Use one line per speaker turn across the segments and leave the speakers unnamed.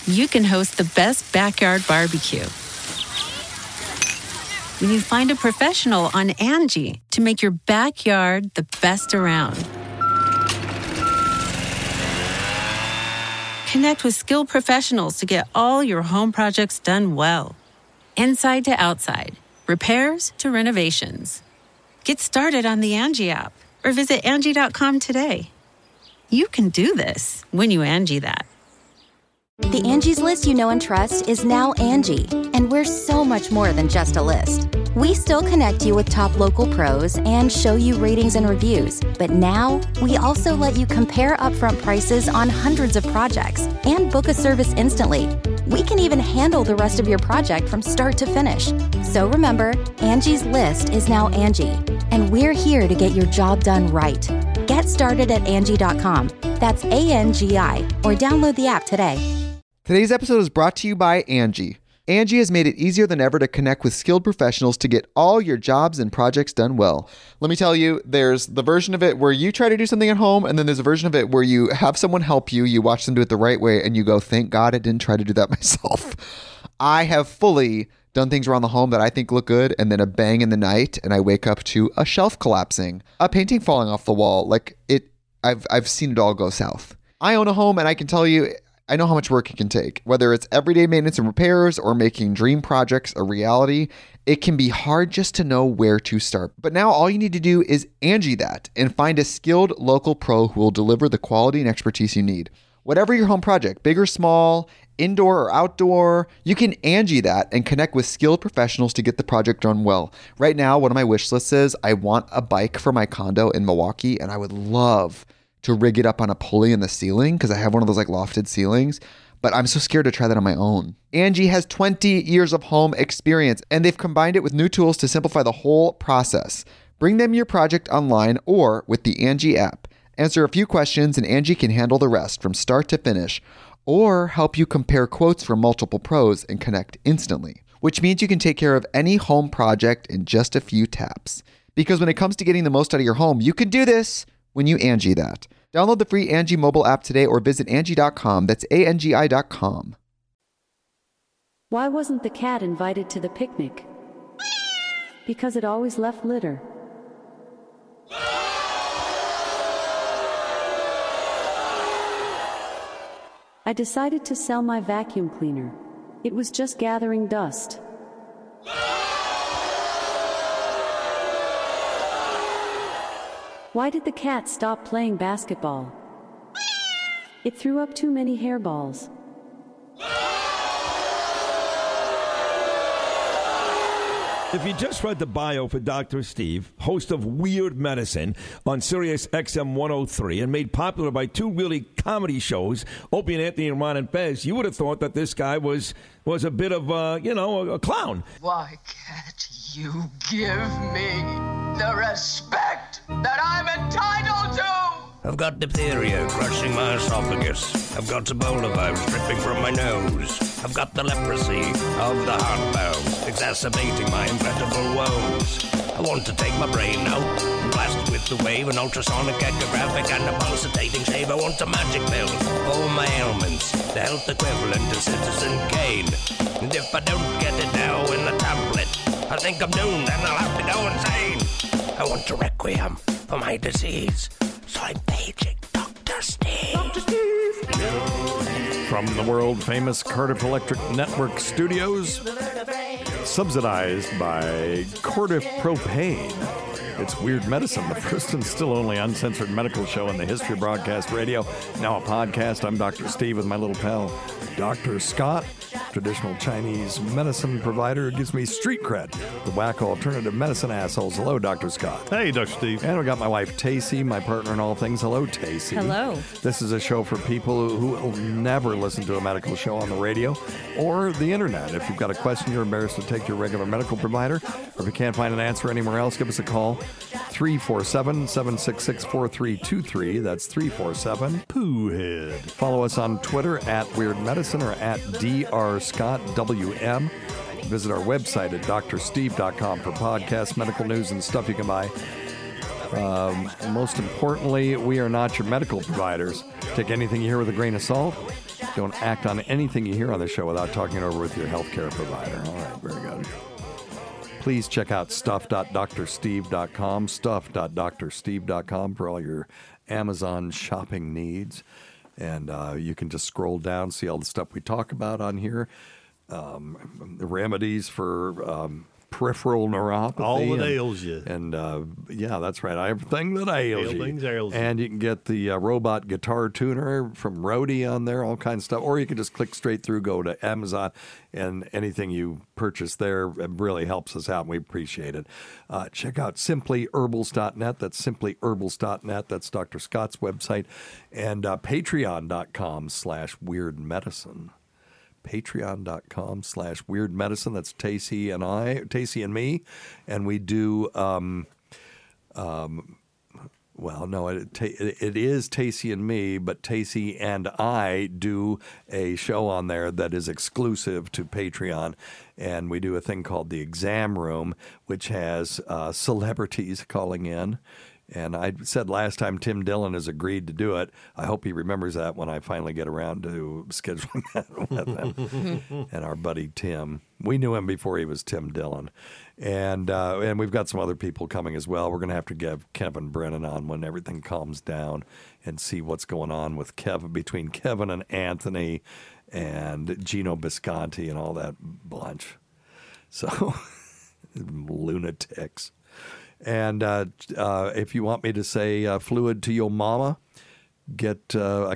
you can host the best backyard barbecue. When you find a professional on Angie to make your backyard the best around. Connect with skilled professionals to get all your home projects done well. Inside to outside, repairs to renovations. Get started on the Angie app or visit Angie.com today. You can do this when you Angie that.
The Angie's List you know and trust is now Angie, and we're so much more than just a list. We still connect you with top local pros and show you ratings and reviews, but now we also let you compare upfront prices on hundreds of projects and book a service instantly. We can even handle the rest of your project from start to finish. So remember, Angie's List is now Angie, and we're here to get your job done right. Get started at Angie.com. That's ANGI, or download the app today.
Today's episode is brought to you by Angie. Angie has made it easier than ever to connect with skilled professionals to get all your jobs and projects done well. Let me tell you, there's the version of it where you try to do something at home, and then there's a version of it where you have someone help you, you watch them do it the right way, and you go, thank God I didn't try to do that myself. I have fully done things around the home that I think look good, and then a bang in the night, and I wake up to a shelf collapsing, a painting falling off the wall. I've seen it all go south. I own a home, and I can tell you, I know how much work it can take. Whether it's everyday maintenance and repairs or making dream projects a reality, it can be hard just to know where to start. But now all you need to do is Angie that and find a skilled local pro who will deliver the quality and expertise you need. Whatever your home project, big or small, indoor or outdoor, you can Angie that and connect with skilled professionals to get the project done well. Right now, one of my wish lists is I want a bike for my condo in Milwaukee, and I would love to rig it up on a pulley in the ceiling because I have one of those lofted ceilings, but I'm so scared to try that on my own. Angie has 20 years of home experience, and they've combined it with new tools to simplify the whole process. Bring them your project online or with the Angie app. Answer a few questions and Angie can handle the rest from start to finish, or help you compare quotes from multiple pros and connect instantly, which means you can take care of any home project in just a few taps. Because when it comes to getting the most out of your home, you can do this when you Angie that. Download the free Angie mobile app today or visit Angie.com. That's ANGI.com.
Why wasn't the cat invited to the picnic? Because it always left litter. I decided to sell my vacuum cleaner. It was just gathering dust. Why did the cat stop playing basketball? It threw up too many hairballs.
If you just read the bio for Dr. Steve, host of Weird Medicine on Sirius XM 103 and made popular by two really comedy shows, Opie and Anthony and Ron and Fez, you would have thought that this guy was a bit of, a clown.
Why can't you give me the respect that I'm entitled to?
I've got diphtheria crushing my esophagus. I've got Ebola virus dripping from my nose. I've got the leprosy of the heart valve, exacerbating my incredible woes. I want to take my brain out and blast it with the wave, an ultrasonic echographic and a pulsating shave. I want a magic pill for all my ailments, the health equivalent to Citizen Kane. And if I don't get it now in the tablet, I think I'm doomed and I'll have to go insane. I want a requiem for my disease, so I'm paging Dr. Steve. Dr. Steve.
From the world-famous Cardiff Electric Network studios, subsidized by Cardiff Propane. It's Weird Medicine, the first and still only uncensored medical show in the history of broadcast radio. Now a podcast. I'm Dr. Steve with my little pal, Dr. Scott, traditional Chinese medicine provider who gives me street cred. The whack alternative medicine assholes. Hello, Dr. Scott.
Hey, Dr. Steve.
And we got my wife, Tacey, my partner in all things. Hello, Tacey.
Hello.
This is a show for people who will never listen to a medical show on the radio or the internet. If you've got a question you're embarrassed to take to your regular medical provider, or if you can't find an answer anywhere else, give us a call. 347-766-4323. That's 347-POOHEAD. Follow us on Twitter at Weird Medicine or at DrScottWM. Visit our website at drsteve.com for podcasts, medical news, and stuff you can buy. Most importantly, we are not your medical providers. Take anything you hear with a grain of salt. Don't act on anything you hear on the show without talking it over with your healthcare provider. All right, very good. Please check out stuff.drsteve.com, stuff.drsteve.com for all your Amazon shopping needs. And you can just scroll down, see all the stuff we talk about on here. The remedies for peripheral neuropathy.
All that ails you.
And yeah, that's right. Everything that ails you.
Things ails you.
And you can get the robot guitar tuner from Rode on there, all kinds of stuff. Or you can just click straight through, go to Amazon, and anything you purchase there really helps us out, and we appreciate it. Check out simplyherbals.net. That's simplyherbals.net. That's Dr. Scott's website. And patreon.com/weirdmedicine. Patreon.com/weirdmedicine. That's Tacey and me. And we do, well, no, it is Tacey and me, but Tacey and I do a show on there that is exclusive to Patreon. And we do a thing called The Exam Room, which has celebrities calling in. And I said last time Tim Dillon has agreed to do it. I hope he remembers that when I finally get around to scheduling that with him. And our buddy Tim. We knew him before he was Tim Dillon. And we've got some other people coming as well. We're going to have to get Kevin Brennan on when everything calms down and see what's going on with between Kevin and Anthony and Gino Bisconti and all that bunch. So, lunatics. And if you want me to say fluid to your mama, get on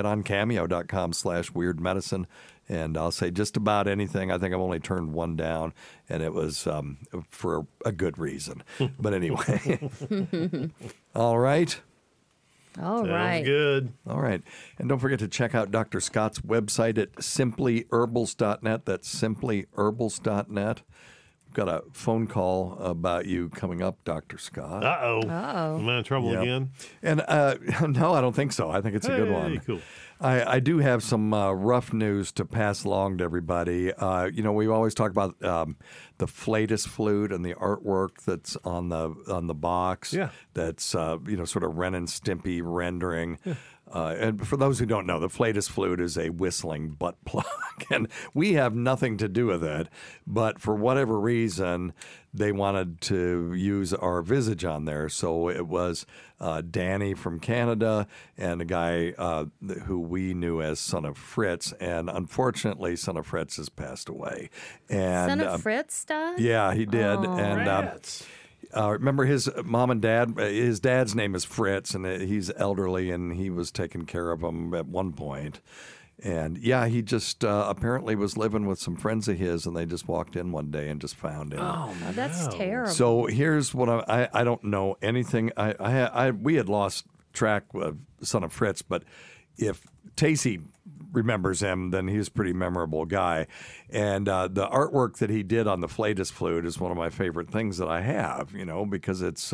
cameo.com/weirdmedicine, and I'll say just about anything. I think I've only turned one down, and it was for a good reason. But anyway, all right.
All right.
Sounds good.
All right. And don't forget to check out Dr. Scott's website at simplyherbals.net. That's simplyherbals.net. Got a phone call about you coming up, Dr. Scott.
Uh-oh. Am I in trouble again?
And no, I don't think so. I think it's a good one.
Cool.
I do have some rough news to pass along to everybody. We always talk about the Flatus flute and the artwork that's on the box.
Yeah.
That's sort of Ren and Stimpy rendering. Yeah. And for those who don't know, the Flatus flute is a whistling butt plug, and we have nothing to do with it. But for whatever reason, they wanted to use our visage on there. So it was Danny from Canada and a guy who we knew as Son of Fritz. And unfortunately, Son of Fritz has passed away. And,
Son of Fritz died?
Yeah, he did.
Oh.
And remember his mom and dad, his dad's name is Fritz, and he's elderly, and he was taking care of him at one point. And yeah, he just apparently was living with some friends of his, and they just walked in one day and just found him.
Oh, that's terrible.
So here's what I don't know anything. We had lost track of Son of Fritz, but if Tacey remembers him, then he's a pretty memorable guy. And the artwork that he did on the Flatus flute is one of my favorite things that I have, because it's,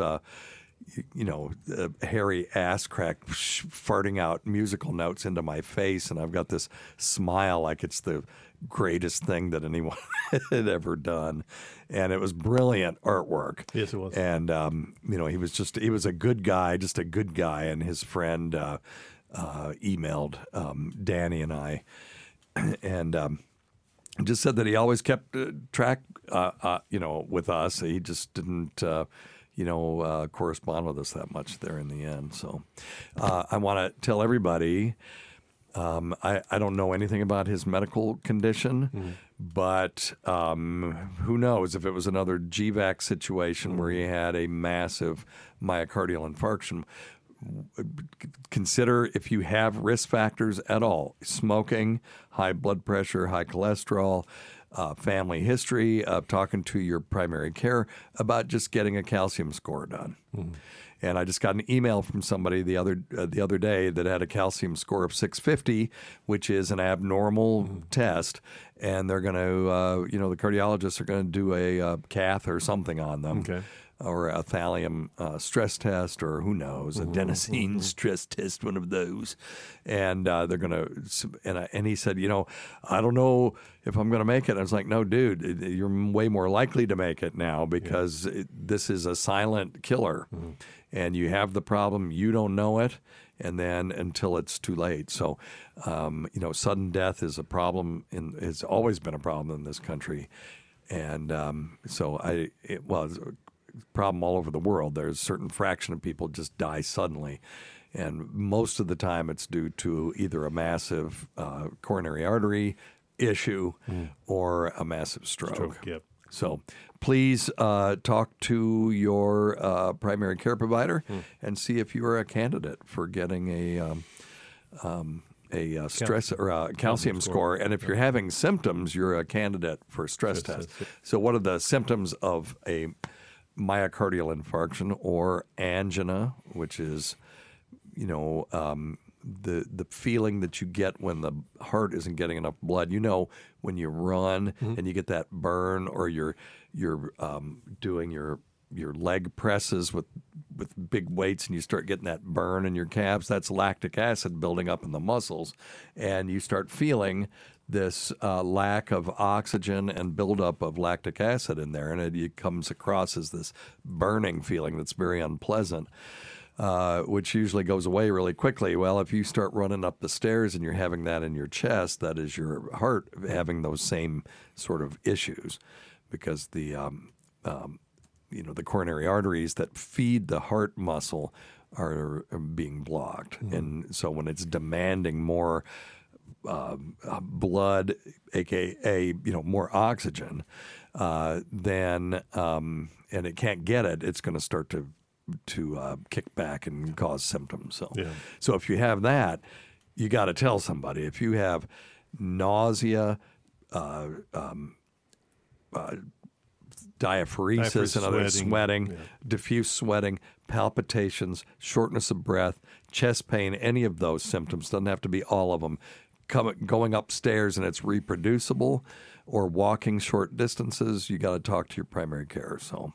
hairy ass crack farting out musical notes into my face. And I've got this smile like it's the greatest thing that anyone had ever done. And it was brilliant artwork.
Yes, it was.
And, he was a good guy, just a good guy. And his friend emailed Danny and I and just said that he always kept track, with us. He just didn't, correspond with us that much there in the end. So I want to tell everybody, I don't know anything about his medical condition, but who knows if it was another GVAC situation where he had a massive myocardial infarction. Consider if you have risk factors at all: smoking, high blood pressure, high cholesterol, family history, talking to your primary care about just getting a calcium score done. And I just got an email from somebody the other day that had a calcium score of 650, which is an abnormal test, and they're going to, the cardiologists are going to do a cath or something on them.
Okay.
Or a thallium stress test, or who knows, adenosine stress test, one of those. And they're going to, and he said, I don't know if I'm going to make it. I was like, no, dude, you're way more likely to make it now because this is a silent killer. And you have the problem, you don't know it, and then until it's too late. So, sudden death is a problem, has always been a problem in this country. And it's a problem all over the world. There's a certain fraction of people just die suddenly. And most of the time it's due to either a massive coronary artery issue or a massive stroke.
Yep.
So please talk to your primary care provider and see if you are a candidate for getting a stress or a calcium score. And if you're having symptoms, you're a candidate for a stress test. So what are the symptoms of a myocardial infarction or angina, which is, the feeling that you get when the heart isn't getting enough blood. When you run and you get that burn, or you're doing your leg presses with big weights and you start getting that burn in your calves, that's lactic acid building up in the muscles, and you start feeling this lack of oxygen and buildup of lactic acid in there, and it comes across as this burning feeling that's very unpleasant. Which usually goes away really quickly. Well, if you start running up the stairs and you're having that in your chest, that is your heart having those same sort of issues, because the coronary arteries that feed the heart muscle are being blocked, and so when it's demanding more blood, aka more oxygen, then and it can't get it, it's going to start to kick back and cause symptoms. So if you have that, you got to tell somebody. If you have nausea, diaphoresis, and other sweating, diffuse sweating, palpitations, shortness of breath, chest pain, any of those symptoms, doesn't have to be all of them, going upstairs and it's reproducible, or walking short distances, you got to talk to your primary care. So,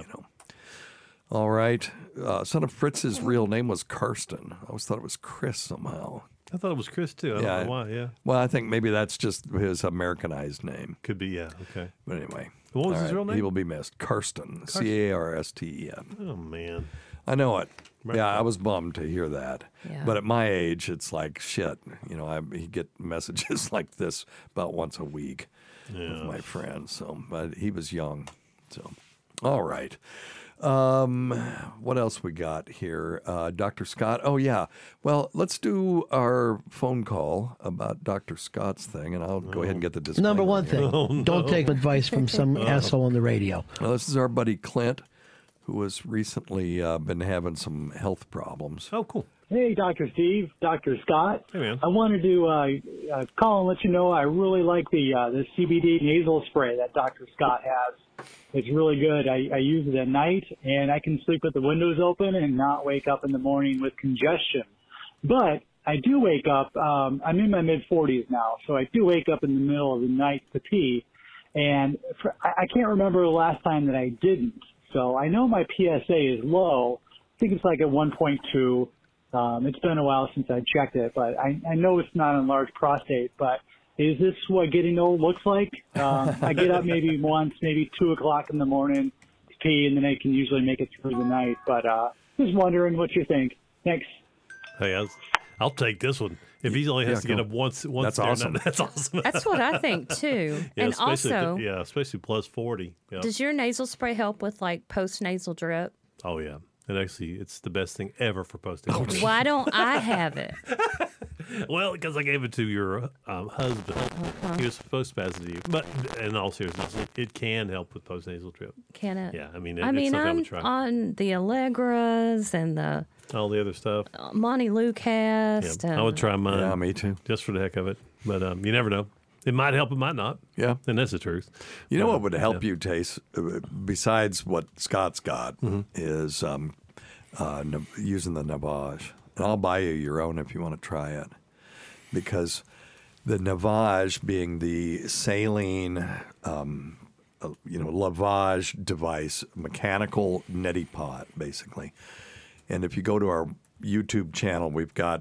All right. Son of Fritz's real name was Karsten. I always thought it was Chris somehow.
I thought it was Chris, too. I don't know why,
Well, I think maybe that's just his Americanized name.
Could be, yeah. Okay.
But anyway.
What was his real name?
He will be missed. Karsten. Carsten.
Oh, man.
I know it. Yeah, I was bummed to hear that.
Yeah.
But at my age, it's like, shit. You get messages like this about once a week with my friends. So, but he was young. So, all right. What else we got here? Dr. Scott. Oh, yeah. Well, let's do our phone call about Dr. Scott's thing, and I'll go ahead and get the disclaimer.
Number one thing, don't take advice from some asshole on the radio.
Well, this is our buddy Clint, who has recently been having some health problems.
Oh, cool.
Hey, Dr. Steve, Dr. Scott.
Hey, man.
I wanted to call and let you know I really like the CBD nasal spray that Dr. Scott has. It's really good. I use it at night, and I can sleep with the windows open and not wake up in the morning with congestion. But I do wake up. I'm in my mid-40s now, so I do wake up in the middle of the night to pee. And I can't remember the last time that I didn't. So I know my PSA is low. I think it's like at 1.2. It's been a while since I checked it, but I know it's not enlarged prostate. But is this what getting old looks like? I get up maybe once, maybe 2 o'clock in the morning to pee, and then I can usually make it through the night. But just wondering what you think. Thanks.
Hey, I'll take this one. If he only has to get up once,
that's awesome.
That's awesome.
That's what I think too. And also,
especially plus 40. Yep.
Does your nasal spray help with like post-nasal drip?
Oh yeah, and actually, it's the best thing ever for post-nasal drip.
Why don't I have it?
Well, because I gave it to your husband. He was supposed to pass it to you. But in all seriousness, it can help with post-nasal drip.
Can it?
Yeah, I mean,
I'm
try.
on the Allegras and the
all the other stuff.
Monty Lucas.
Yeah, I would try mine.
Yeah, me too.
Just for the heck of it. But you never know. It might help, it might not.
Yeah.
And that's the truth.
You know what would help you, Tace, besides what Scott's got, is using the Navage. And I'll buy you your own if you want to try it. Because the Navage being the saline, lavage device, mechanical neti pot, basically. And if you go to our YouTube channel, we've got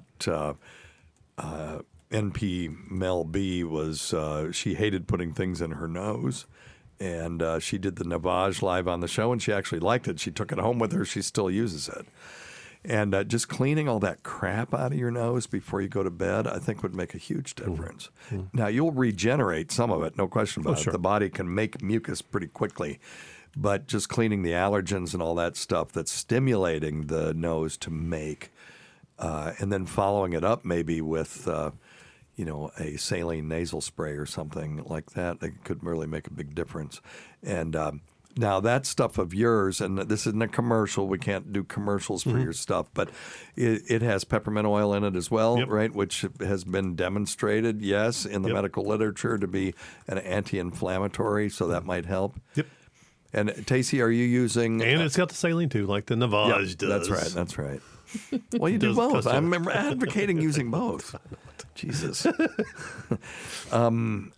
NP Mel B she hated putting things in her nose. And she did the Navage live on the show, and she actually liked it. She took it home with her. She still uses it. And just cleaning all that crap out of your nose before you go to bed, I think would make a huge difference. Now, you'll regenerate some of it, no question about it. The body can make mucus pretty quickly. But just cleaning the allergens and all that stuff that's stimulating the nose to make, and then following it up maybe with, a saline nasal spray or something like that, it could really make a big difference. And now that stuff of yours, and this isn't a commercial, we can't do commercials for your stuff, but it has peppermint oil in it as well, right? Which has been demonstrated, yes, in the medical literature to be an anti-inflammatory, so that might help. Yep. And Tacey, are you using?
And it's got the saline too, like the Navage does.
That's right. Well, you do both. I'm advocating using both. Jesus. Are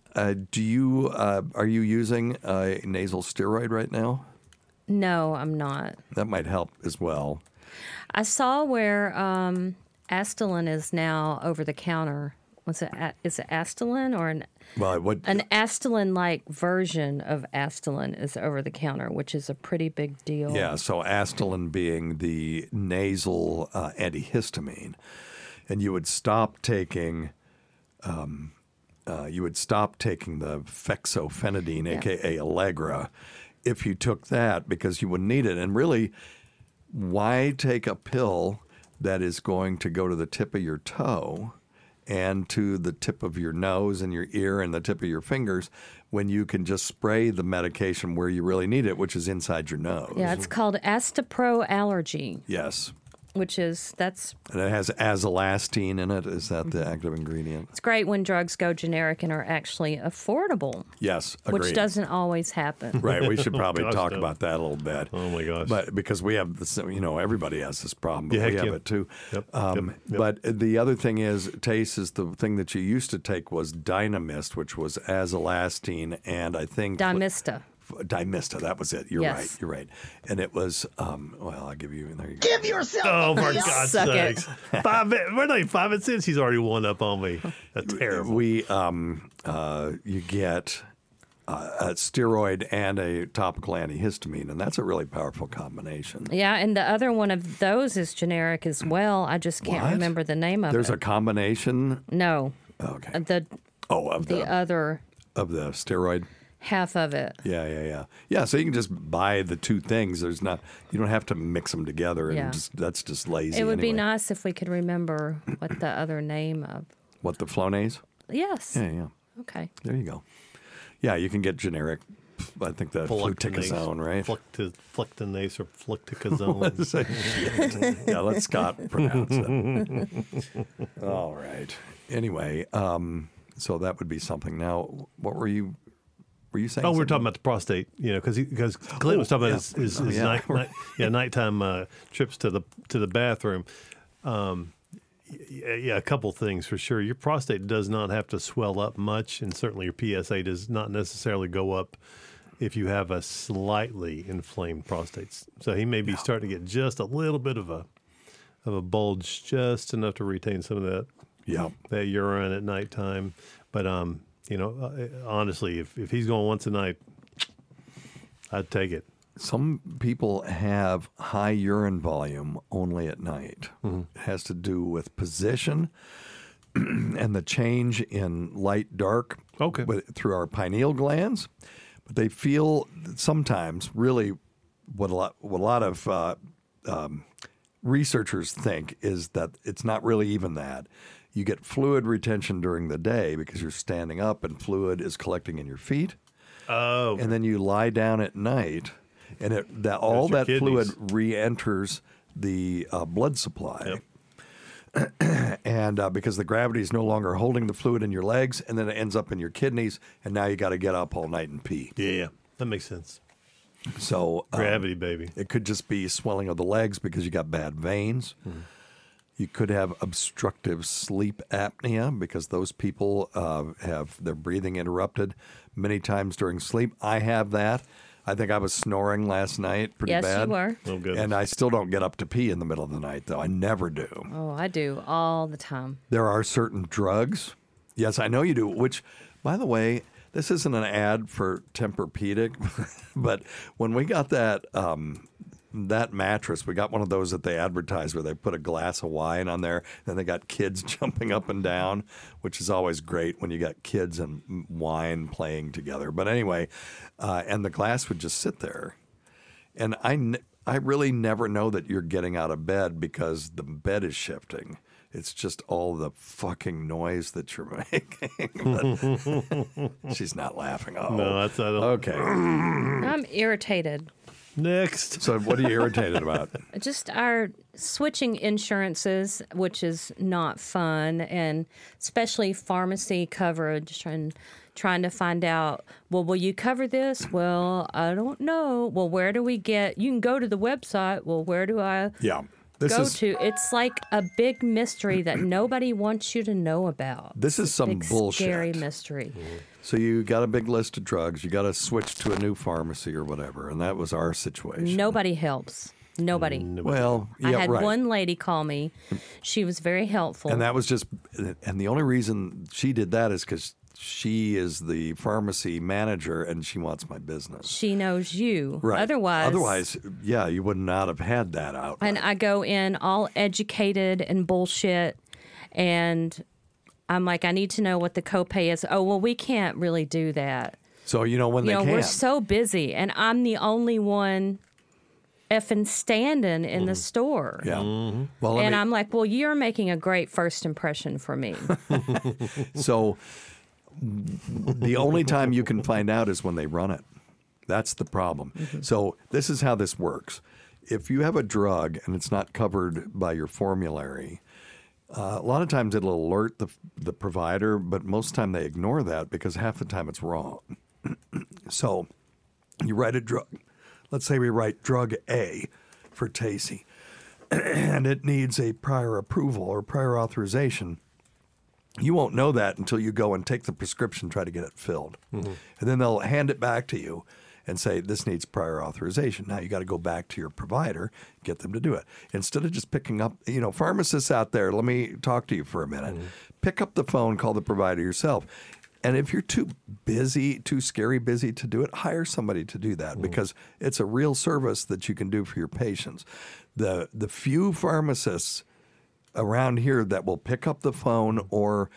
you using a nasal steroid right now?
No, I'm not.
That might help as well.
I saw where Astelin is now over the counter. Is it Astelin or an Astelin-like version of Astelin is over the counter, which is a pretty big deal.
Yeah, so Astelin being the nasal antihistamine, and you would stop taking the fexofenadine, aka Allegra, if you took that because you wouldn't need it. And really, why take a pill that is going to go to the tip of your toe and to the tip of your nose and your ear and the tip of your fingers when you can just spray the medication where you really need it, which is inside your nose?
Yeah, it's called Astepro Allergy.
Yes.
And it
has azolastine in it. Is that the active ingredient?
It's great when drugs go generic and are actually affordable.
Yes, agreed.
Which doesn't always happen.
Right, we should probably talk about that a little bit.
Oh my gosh!
But because we have this, everybody has this problem. But
we
have it too. Yep. But the other thing is, Tace, is the thing that you used to take was Dynamist, which was azolastine, and I think Dymista, that was it. You're right. And it was, I'll give you, there you go.
Give yourself
Oh, for God's sakes. 5 and 6, he's already one up on me. That's terrible.
You get a steroid and a topical antihistamine, and that's a really powerful combination.
Yeah, and the other one of those is generic as well. I just can't remember the name of
There's
it.
a combination?
No.
Okay.
Of the
steroid?
Half of it.
Yeah. Yeah, so you can just buy the two things. You don't have to mix them together, and that's just lazy.
It would be nice if we could remember what the other name of.
What, the Flonase?
Yes.
Yeah.
Okay.
There you go. Yeah, you can get generic. I think the fluticasone, right?
Fluctinase or fluticasone.
Yeah, let Scott pronounce it. All right. Anyway, so that would be something. Now, what were you saying?
Oh, we were talking about the prostate, because Clint was talking about his nighttime trips to the bathroom. A couple things for sure. Your prostate does not have to swell up much, and certainly your PSA does not necessarily go up if you have a slightly inflamed prostate. So he may be starting to get just a little bit of a bulge, just enough to retain some of that urine at nighttime. But honestly, if he's going once a night, I'd take it.
Some people have high urine volume only at night. Mm-hmm. It has to do with position and the change in light-dark through our pineal glands. But they feel sometimes really what a lot of researchers think is that it's not really even that. You get fluid retention during the day because you're standing up and fluid is collecting in your feet.
Oh.
And then you lie down at night, and all that fluid re-enters the blood supply. Yep. And because the gravity is no longer holding the fluid in your legs, and then it ends up in your kidneys, and now you got to get up all night and pee.
Yeah, that makes sense.
So
gravity, baby.
It could just be swelling of the legs because you got bad veins. Mm-hmm. You could have obstructive sleep apnea because those people have their breathing interrupted many times during sleep. I have that. I think I was snoring last night pretty bad.
Yes, you were.
Oh, goodness.
And I still don't get up to pee in the middle of the night, though. I never do.
Oh, I do all the time.
There are certain drugs. Yes, I know you do, which, by the way, this isn't an ad for Tempur-Pedic, but when we got that that mattress, we got one of those that they advertise where they put a glass of wine on there, and they got kids jumping up and down, which is always great when you got kids and wine playing together. But anyway, and the glass would just sit there. And I really never know that you're getting out of bed because the bed is shifting. It's just all the fucking noise that you're making. She's not laughing. Oh,
no, that's not
okay.
I'm irritated.
Next.
So what are you irritated about?
Just our switching insurances, which is not fun, and especially pharmacy coverage, and trying to find out, well, will you cover this? Well, I don't know. Well, where do we get? You can go to the website. Well, where do I go to? It's like a big mystery that nobody wants you to know about.
This is some
big,
bullshit.
Scary mystery.
So you got a big list of drugs. You got to switch to a new pharmacy or whatever, and that was our situation.
Nobody helps. Nobody.
Well, yeah,
I had
right.
one lady call me. She was very helpful.
And that was just, and the only reason she did that is because she is the pharmacy manager and she wants my business.
She knows you.
Right.
Otherwise,
yeah, you would not have had that out.
And I go in all educated and bullshit, and I'm like, I need to know what the copay is. Oh, well, we can't really do that.
So, when they
we're so busy, and I'm the only one effing standing in the store.
Yeah.
Mm-hmm.
Well,
and I'm like, well, you're making a great first impression for me.
So the only time you can find out is when they run it. That's the problem. Mm-hmm. So this is how this works. If you have a drug and it's not covered by your formulary, a lot of times it'll alert the provider, but most of the time they ignore that because half the time it's wrong. So you write a drug. Let's say we write drug A for Tacey, and it needs a prior approval or prior authorization. You won't know that until you go and take the prescription, try to get it filled. Mm-hmm. And then they'll hand it back to you and say, this needs prior authorization. Now you got to go back to your provider, get them to do it. Instead of just picking up, pharmacists out there, let me talk to you for a minute. Mm-hmm. Pick up the phone, call the provider yourself. And if you're too scary busy to do it, hire somebody to do that because it's a real service that you can do for your patients. The few pharmacists around here that will pick up the phone or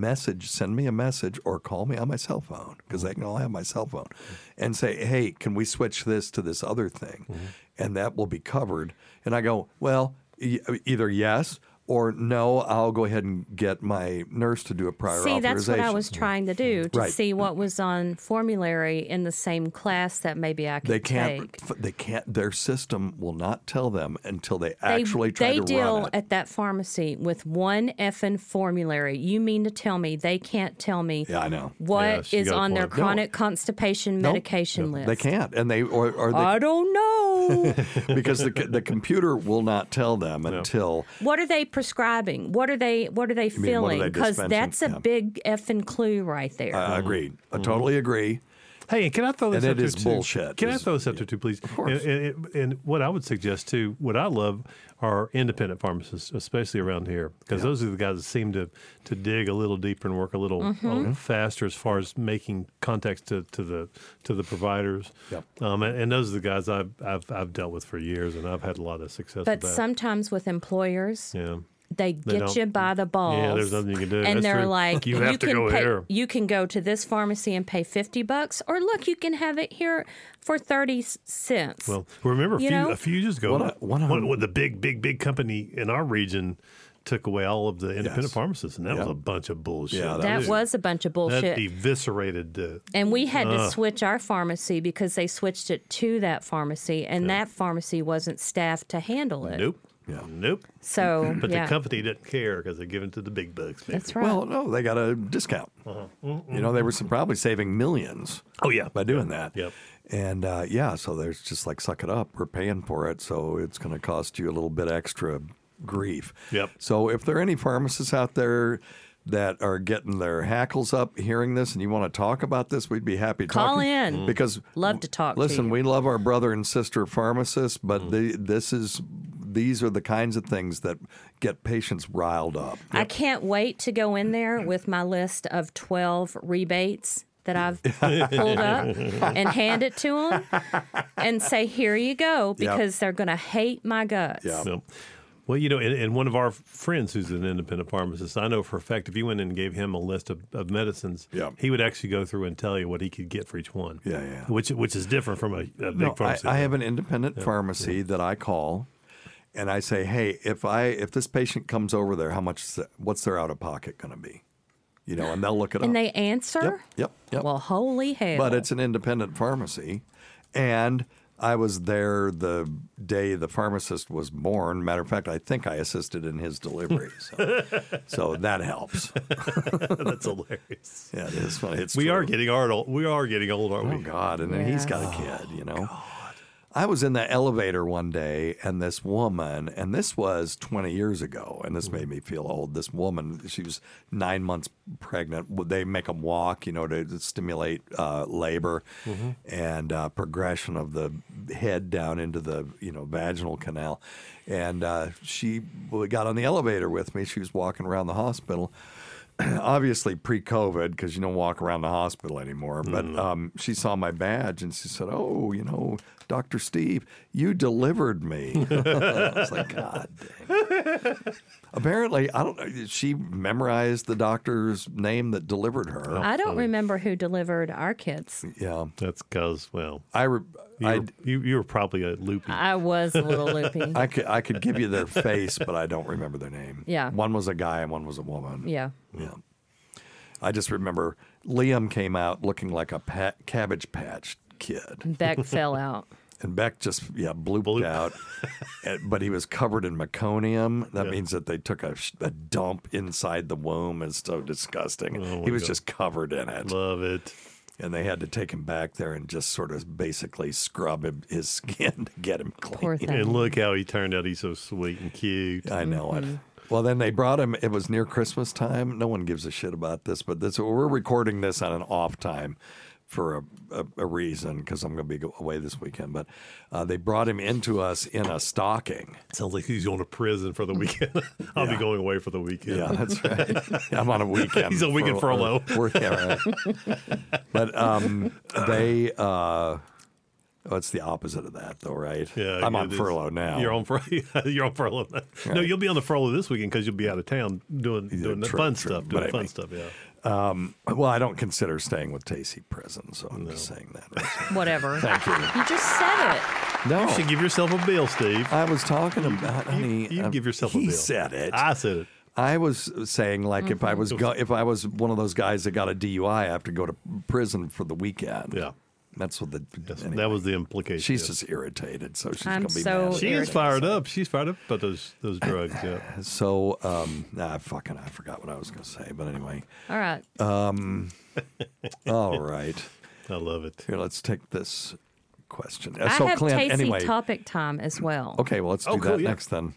send me a message or call me on my cell phone because they can all have my cell phone and say, hey, can we switch this to this other thing? Mm-hmm. And that will be covered. And I go, well, either yes or no, I'll go ahead and get my nurse to do a prior authorization.
See, that's what I was trying to do, to
right.
see what was on formulary in the same class that maybe I could take.
They can't. Their system will not tell them until they actually try to run it.
They deal at that pharmacy with one effing formulary. You mean to tell me they can't tell me
I know.
what is on their chronic constipation medication list?
They can't. And they
I don't know.
Because the computer will not tell them until...
What are they prescribing? What are they filling? Because that's a big effing clue right there.
Agreed. I totally agree.
Hey, can I throw this
and
up there,
too? Bullshit.
Can I throw this up there, too, please?
Of course.
And what I would suggest, too, what I love are independent pharmacists, especially around here, because those are the guys that seem to dig a little deeper and work a little faster as far as making contacts to the providers.
Yep.
And those are the guys I've dealt with for years, and I've had a lot of success
but
with that.
sometimes with employers...
Yeah.
They get you by the balls.
Yeah, there's nothing you can do.
And
That's
they're
true.
like,
you have to go here.
You can go to this pharmacy and pay $50, or look, you can have it here for 30 cents.
Well, remember a few years ago, the big company in our region took away all of the independent pharmacists, and that was a bunch of bullshit.
Yeah, that was a bunch of bullshit.
That eviscerated.
And we had to switch our pharmacy because they switched it to that pharmacy, and that pharmacy wasn't staffed to handle it.
Nope. Yeah. Nope.
So,
but the company didn't care because they're giving it to the big bucks. Maybe.
That's right.
Well, no, they got a discount. They were probably saving millions.
Oh yeah,
by doing that.
Yep.
And so there's just like suck it up. We're paying for it, so it's going to cost you a little bit extra grief.
Yep.
So if there are any pharmacists out there that are getting their hackles up hearing this and you want to talk about this, we'd be happy to
call in
because
love to talk.
Listen,
to you.
We love our brother and sister pharmacists, but these are the kinds of things that get patients riled up.
I can't wait to go in there with my list of 12 rebates that I've pulled up and hand it to them and say, here you go, because they're going to hate my guts.
Yeah.
So, well, and one of our friends who's an independent pharmacist, I know for a fact if you went in and gave him a list of medicines, he would actually go through and tell you what he could get for each one.
Yeah, yeah.
Which is different from a big pharmacy.
I have an independent pharmacy that I call, and I say, hey, if this patient comes over there, what's their out of pocket going to be? And they'll look it up.
And they answer?
Yep.
Well, holy hell.
But it's an independent pharmacy, and I was there the day the pharmacist was born. Matter of fact, I think I assisted in his delivery, so that helps.
That's hilarious.
Yeah, it is funny.
We are getting old. We are getting old, aren't we?
Oh God! And then he's got a kid. God. I was in the elevator one day, and this woman, and this was 20 years ago, and this made me feel old. This woman, she was 9 months pregnant. They make them walk, to stimulate labor and progression of the head down into the, vaginal canal. And she got on the elevator with me. She was walking around the hospital. Obviously pre-COVID, because you don't walk around the hospital anymore. But she saw my badge and she said, "Oh, Dr. Steve, you delivered me." I was like, God dang. Apparently, I don't know. She memorized the doctor's name that delivered her.
I don't remember who delivered our kids.
Yeah,
that's because you were probably a loopy.
I was a little loopy.
I could give you their face, but I don't remember their name.
Yeah,
one was a guy and one was a woman.
Yeah.
I just remember Liam came out looking like a Cabbage Patch Kid.
Beck fell out.
And Beck just, blooped out. But he was covered in meconium. That means that they took a dump inside the womb. It's so disgusting. He was just covered in it.
Love it.
And they had to take him back there and just sort of basically scrub his skin to get him clean.
Poor thing.
And look how he turned out. He's so sweet and cute.
I know it. Well, then they brought him. It was near Christmas time. No one gives a shit about this, but we're recording this on an off time for a reason, because I'm going to be away this weekend. But they brought him into us in a stocking.
Sounds like he's going to prison for the weekend. I'll be going away for the weekend.
Yeah, that's right. I'm on a weekend.
He's on weekend furlough.
Right. But they... it's the opposite of that, though, right?
Yeah,
I'm on furlough now.
You're on furlough now. Right. No, you'll be on the furlough this weekend because you'll be out of town doing the fun stuff. Well,
I don't consider staying with Tacy prison, so I'm just saying that.
Whatever.
Thank you.
You just said it.
No.
You should give yourself a bill, Steve.
I was talking about, honey.
You give yourself a bill.
He said it.
I said it.
I was saying, like, if I was one of those guys that got a DUI, I have to go to prison for the weekend.
Yeah.
That's what
anyway. That was the implication.
She's just irritated, so she's going to be mad.
She is fired up. She's fired up about those drugs. Yeah.
So, I forgot what I was going to say, but anyway.
All right.
All right.
I love it.
Here, let's take this question.
I have Tacy topic time as well.
Okay, well, let's do that next then.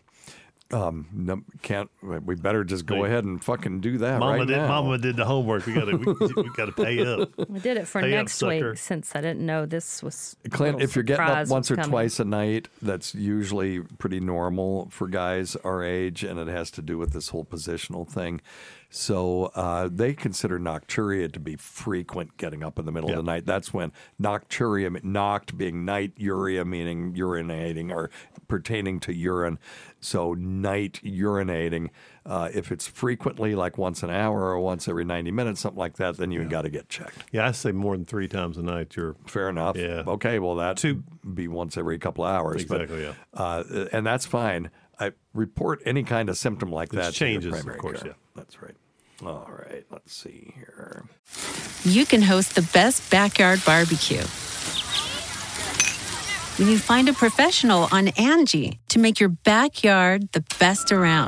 We better just go ahead and fucking do that right now.
Mama did the homework. We got to pay up.
We did it for next week since I didn't know this was.
Clint, if you're getting up once or twice a night, that's usually pretty normal for guys our age, and it has to do with this whole positional thing. So they consider nocturia to be frequent getting up in the middle of the night. That's when nocturia, noct being night, uria meaning urinating or pertaining to urine. So night urinating, if it's frequently like once an hour or once every 90 minutes, something like that, then you got to get checked.
Yeah, I say more than 3 times a night. You're
fair enough.
Yeah.
Okay, well that be once every couple of hours.
Exactly.
And that's fine. I report any kind of symptom like that.
Changes,
to your primary
of course.
care.
Yeah,
that's right. All right, let's see here.
You can host the best backyard barbecue when you find a professional on Angie to make your backyard the best around.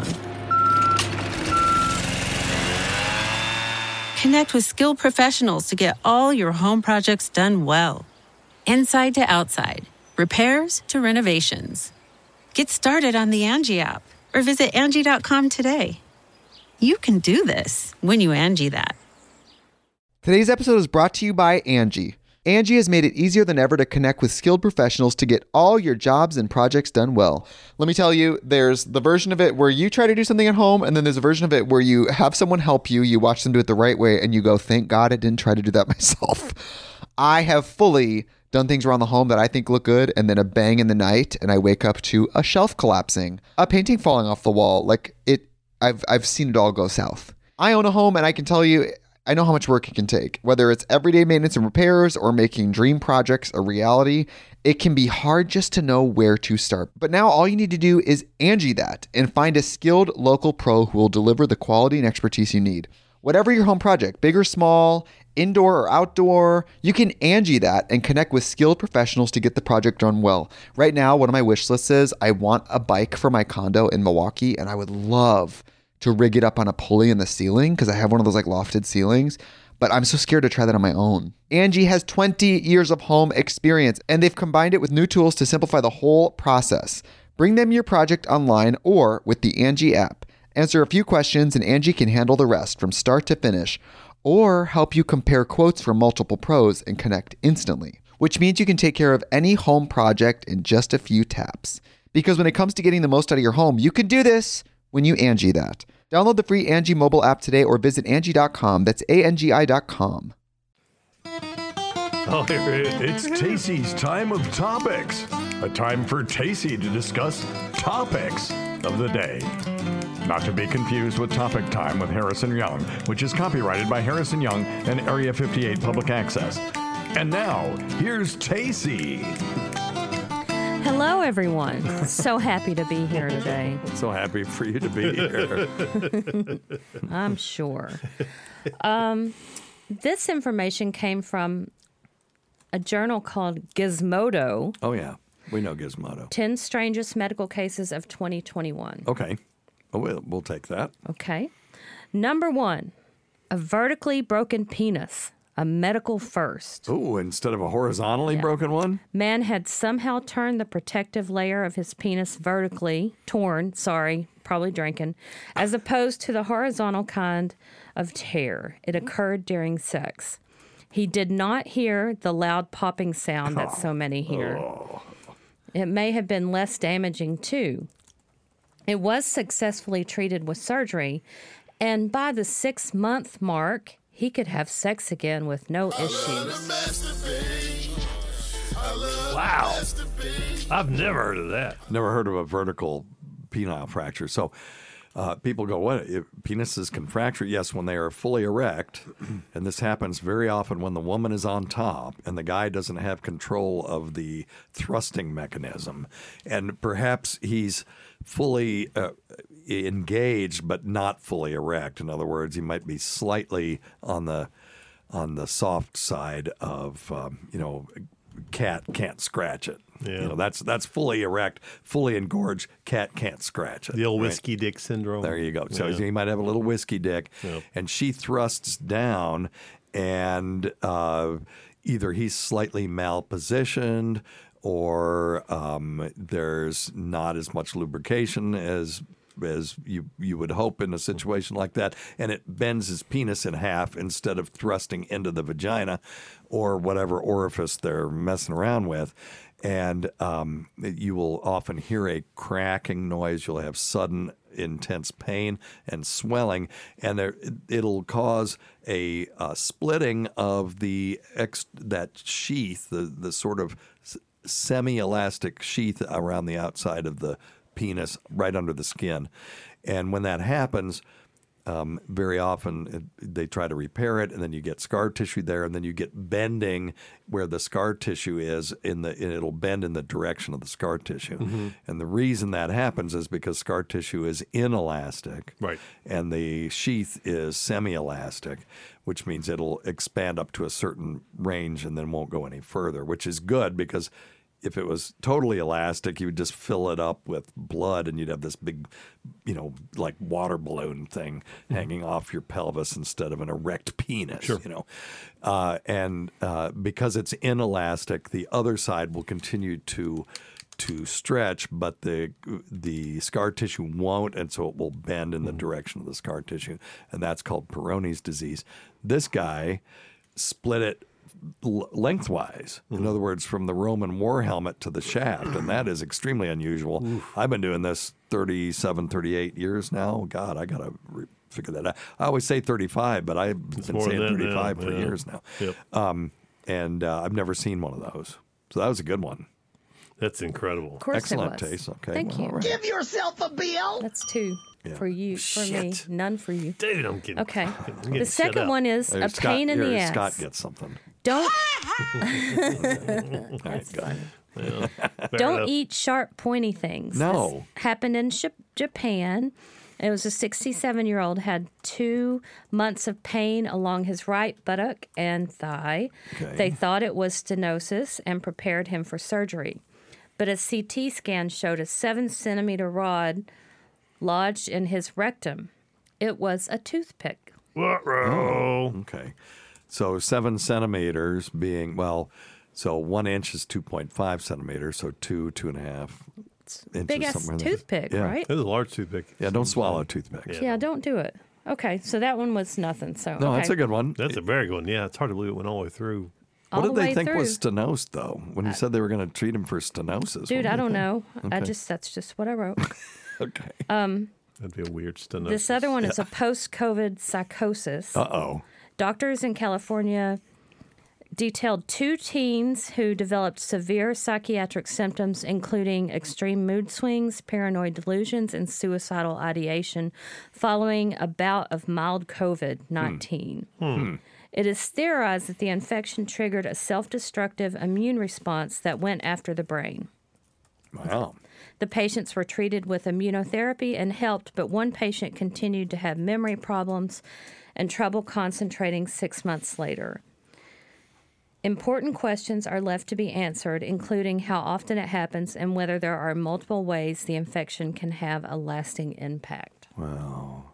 Connect with skilled professionals to get all your home projects done well. Inside to outside, repairs to renovations. Get started on the Angie app or visit Angie.com today. You can do this when you Angie that.
Today's episode is brought to you by Angie. Angie has made it easier than ever to connect with skilled professionals to get all your jobs and projects done well. Let me tell you, there's the version of it where you try to do something at home, and then there's a version of it where you have someone help you, you watch them do it the right way, and you go, thank God I didn't try to do that myself. I have fully done things around the home that I think look good, and then a bang in the night, and I wake up to a shelf collapsing, a painting falling off the wall. I've seen it all go south. I own a home, and I can tell you, I know how much work it can take. Whether it's everyday maintenance and repairs or making dream projects a reality, it can be hard just to know where to start. But now all you need to do is Angie that and find a skilled local pro who will deliver the quality and expertise you need. Whatever your home project, big or small, indoor or outdoor, you can Angie that and connect with skilled professionals to get the project done well. Right now, one of my wish lists is I want a bike for my condo in Milwaukee, and I would love to rig it up on a pulley in the ceiling because I have one of those lofted ceilings, but I'm so scared to try that on my own. Angie has 20 years of home experience, and they've combined it with new tools to simplify the whole process. Bring them your project online or with the Angie app. Answer a few questions and Angie can handle the rest from start to finish, or help you compare quotes from multiple pros and connect instantly, which means you can take care of any home project in just a few taps. Because when it comes to getting the most out of your home, you can do this when you Angie that. Download the free Angie mobile app today or visit Angie.com. That's ANGI.com.
Oh, it's Tacey's Time of Topics. A time for Tacey to discuss topics of the day. Not to be confused with Topic Time with Harrison Young, which is copyrighted by Harrison Young and Area 58 Public Access. And now, here's Tacey.
Hello, everyone. So happy to be here today.
So happy for you to be here.
I'm sure. This information came from a journal called Gizmodo.
Oh, yeah. We know Gizmodo.
10 Strangest Medical Cases of 2021.
Okay. Oh, we'll take that.
Okay. Number 1, a vertically broken penis. A medical first.
Oh, instead of a horizontally broken one?
Man had somehow turned the protective layer of his penis probably drinking, as opposed to the horizontal kind of tear. It occurred during sex. He did not hear the loud popping sound that so many hear. It may have been less damaging, too. It was successfully treated with surgery, and by the 6-month mark, he could have sex again with no issues.
Wow. I've never heard of that.
Never heard of a vertical penile fracture. So people go, what? Penises can fracture? Yes, when they are fully erect. And this happens very often when the woman is on top and the guy doesn't have control of the thrusting mechanism. And perhaps he's fully engaged but not fully erect. In other words, he might be slightly on the soft side of cat can't scratch it.
Yeah.
That's fully erect, fully engorged, cat can't scratch it.
The old whiskey dick syndrome.
There you go. So he might have a little whiskey dick, and she thrusts down, and either he's slightly malpositioned, or there's not as much lubrication as you would hope in a situation like that, and it bends his penis in half instead of thrusting into the vagina or whatever orifice they're messing around with. And you will often hear a cracking noise. You'll have sudden, intense pain and swelling, and it'll cause a splitting of that sheath, the sort of semi-elastic sheath around the outside of the penis, right under the skin. And when that happens, very often they try to repair it, and then you get scar tissue there, and then you get bending where the scar tissue is, and it'll bend in the direction of the scar tissue. Mm-hmm. And the reason that happens is because scar tissue is inelastic,
right,
and the sheath is semi-elastic, which means it'll expand up to a certain range and then won't go any further, which is good because if it was totally elastic, you would just fill it up with blood and you'd have this big, like water balloon thing hanging off your pelvis instead of an erect penis,
sure.
And because it's inelastic, the other side will continue to stretch, but the scar tissue won't, and so it will bend in the direction of the scar tissue, and that's called Peyronie's disease. This guy split it lengthwise. In other words, from the Roman war helmet to the shaft, and that is extremely unusual. I've been doing this 37, 38 years now. God, I got to figure that out. I always say 35, but I've been saying 35 for years now.
Yep.
And I've never seen one of those. So that was a good one.
That's incredible.
Of course
Excellent
it was.
taste. Okay.
Thank you.
All right.
Give yourself a bill.
That's 2 for you, for me, none for you.
Dude, I'm kidding.
Okay.
I'm getting
The
shut
second
up.
one is a pain in the ass.
Scott gets something.
Don't
All right, go.
Yeah, fair
don't
enough.
eat sharp, pointy things.
No.
This happened in Japan. It was a 67-year-old had 2 months of pain along his right buttock and thigh.
Okay.
They thought it was stenosis and prepared him for surgery. But a CT scan showed a 7-centimeter rod lodged in his rectum. It was a toothpick.
Oh, okay. So 7 centimeters being, so 1 inch is 2.5 centimeters, so 2.5 inches.
Big-ass
somewhere in there.
toothpick,
Yeah.
right?
It was a large toothpick.
Yeah, don't swallow toothpicks.
Yeah, don't do it. Okay, so that one was nothing. So
No,
okay.
that's a good one.
That's a very good one. Yeah, it's hard to believe it went all the way through.
All
What did
the
they
way
think
through.
was stenosis, though? When you said they were going to treat him for stenosis,
Dude,
what
I
did
don't
they
know.
think? Okay.
That's just what I wrote.
Okay.
That'd be a weird stenosis.
This other one is a post-COVID psychosis.
Uh-oh.
Doctors in California detailed 2 teens who developed severe psychiatric symptoms, including extreme mood swings, paranoid delusions, and suicidal ideation following a bout of mild COVID-19. It is theorized that the infection triggered a self-destructive immune response that went after the brain.
Wow.
The patients were treated with immunotherapy and helped, but one patient continued to have memory problems and trouble concentrating 6 months later. Important questions are left to be answered, including how often it happens and whether there are multiple ways the infection can have a lasting impact.
Wow.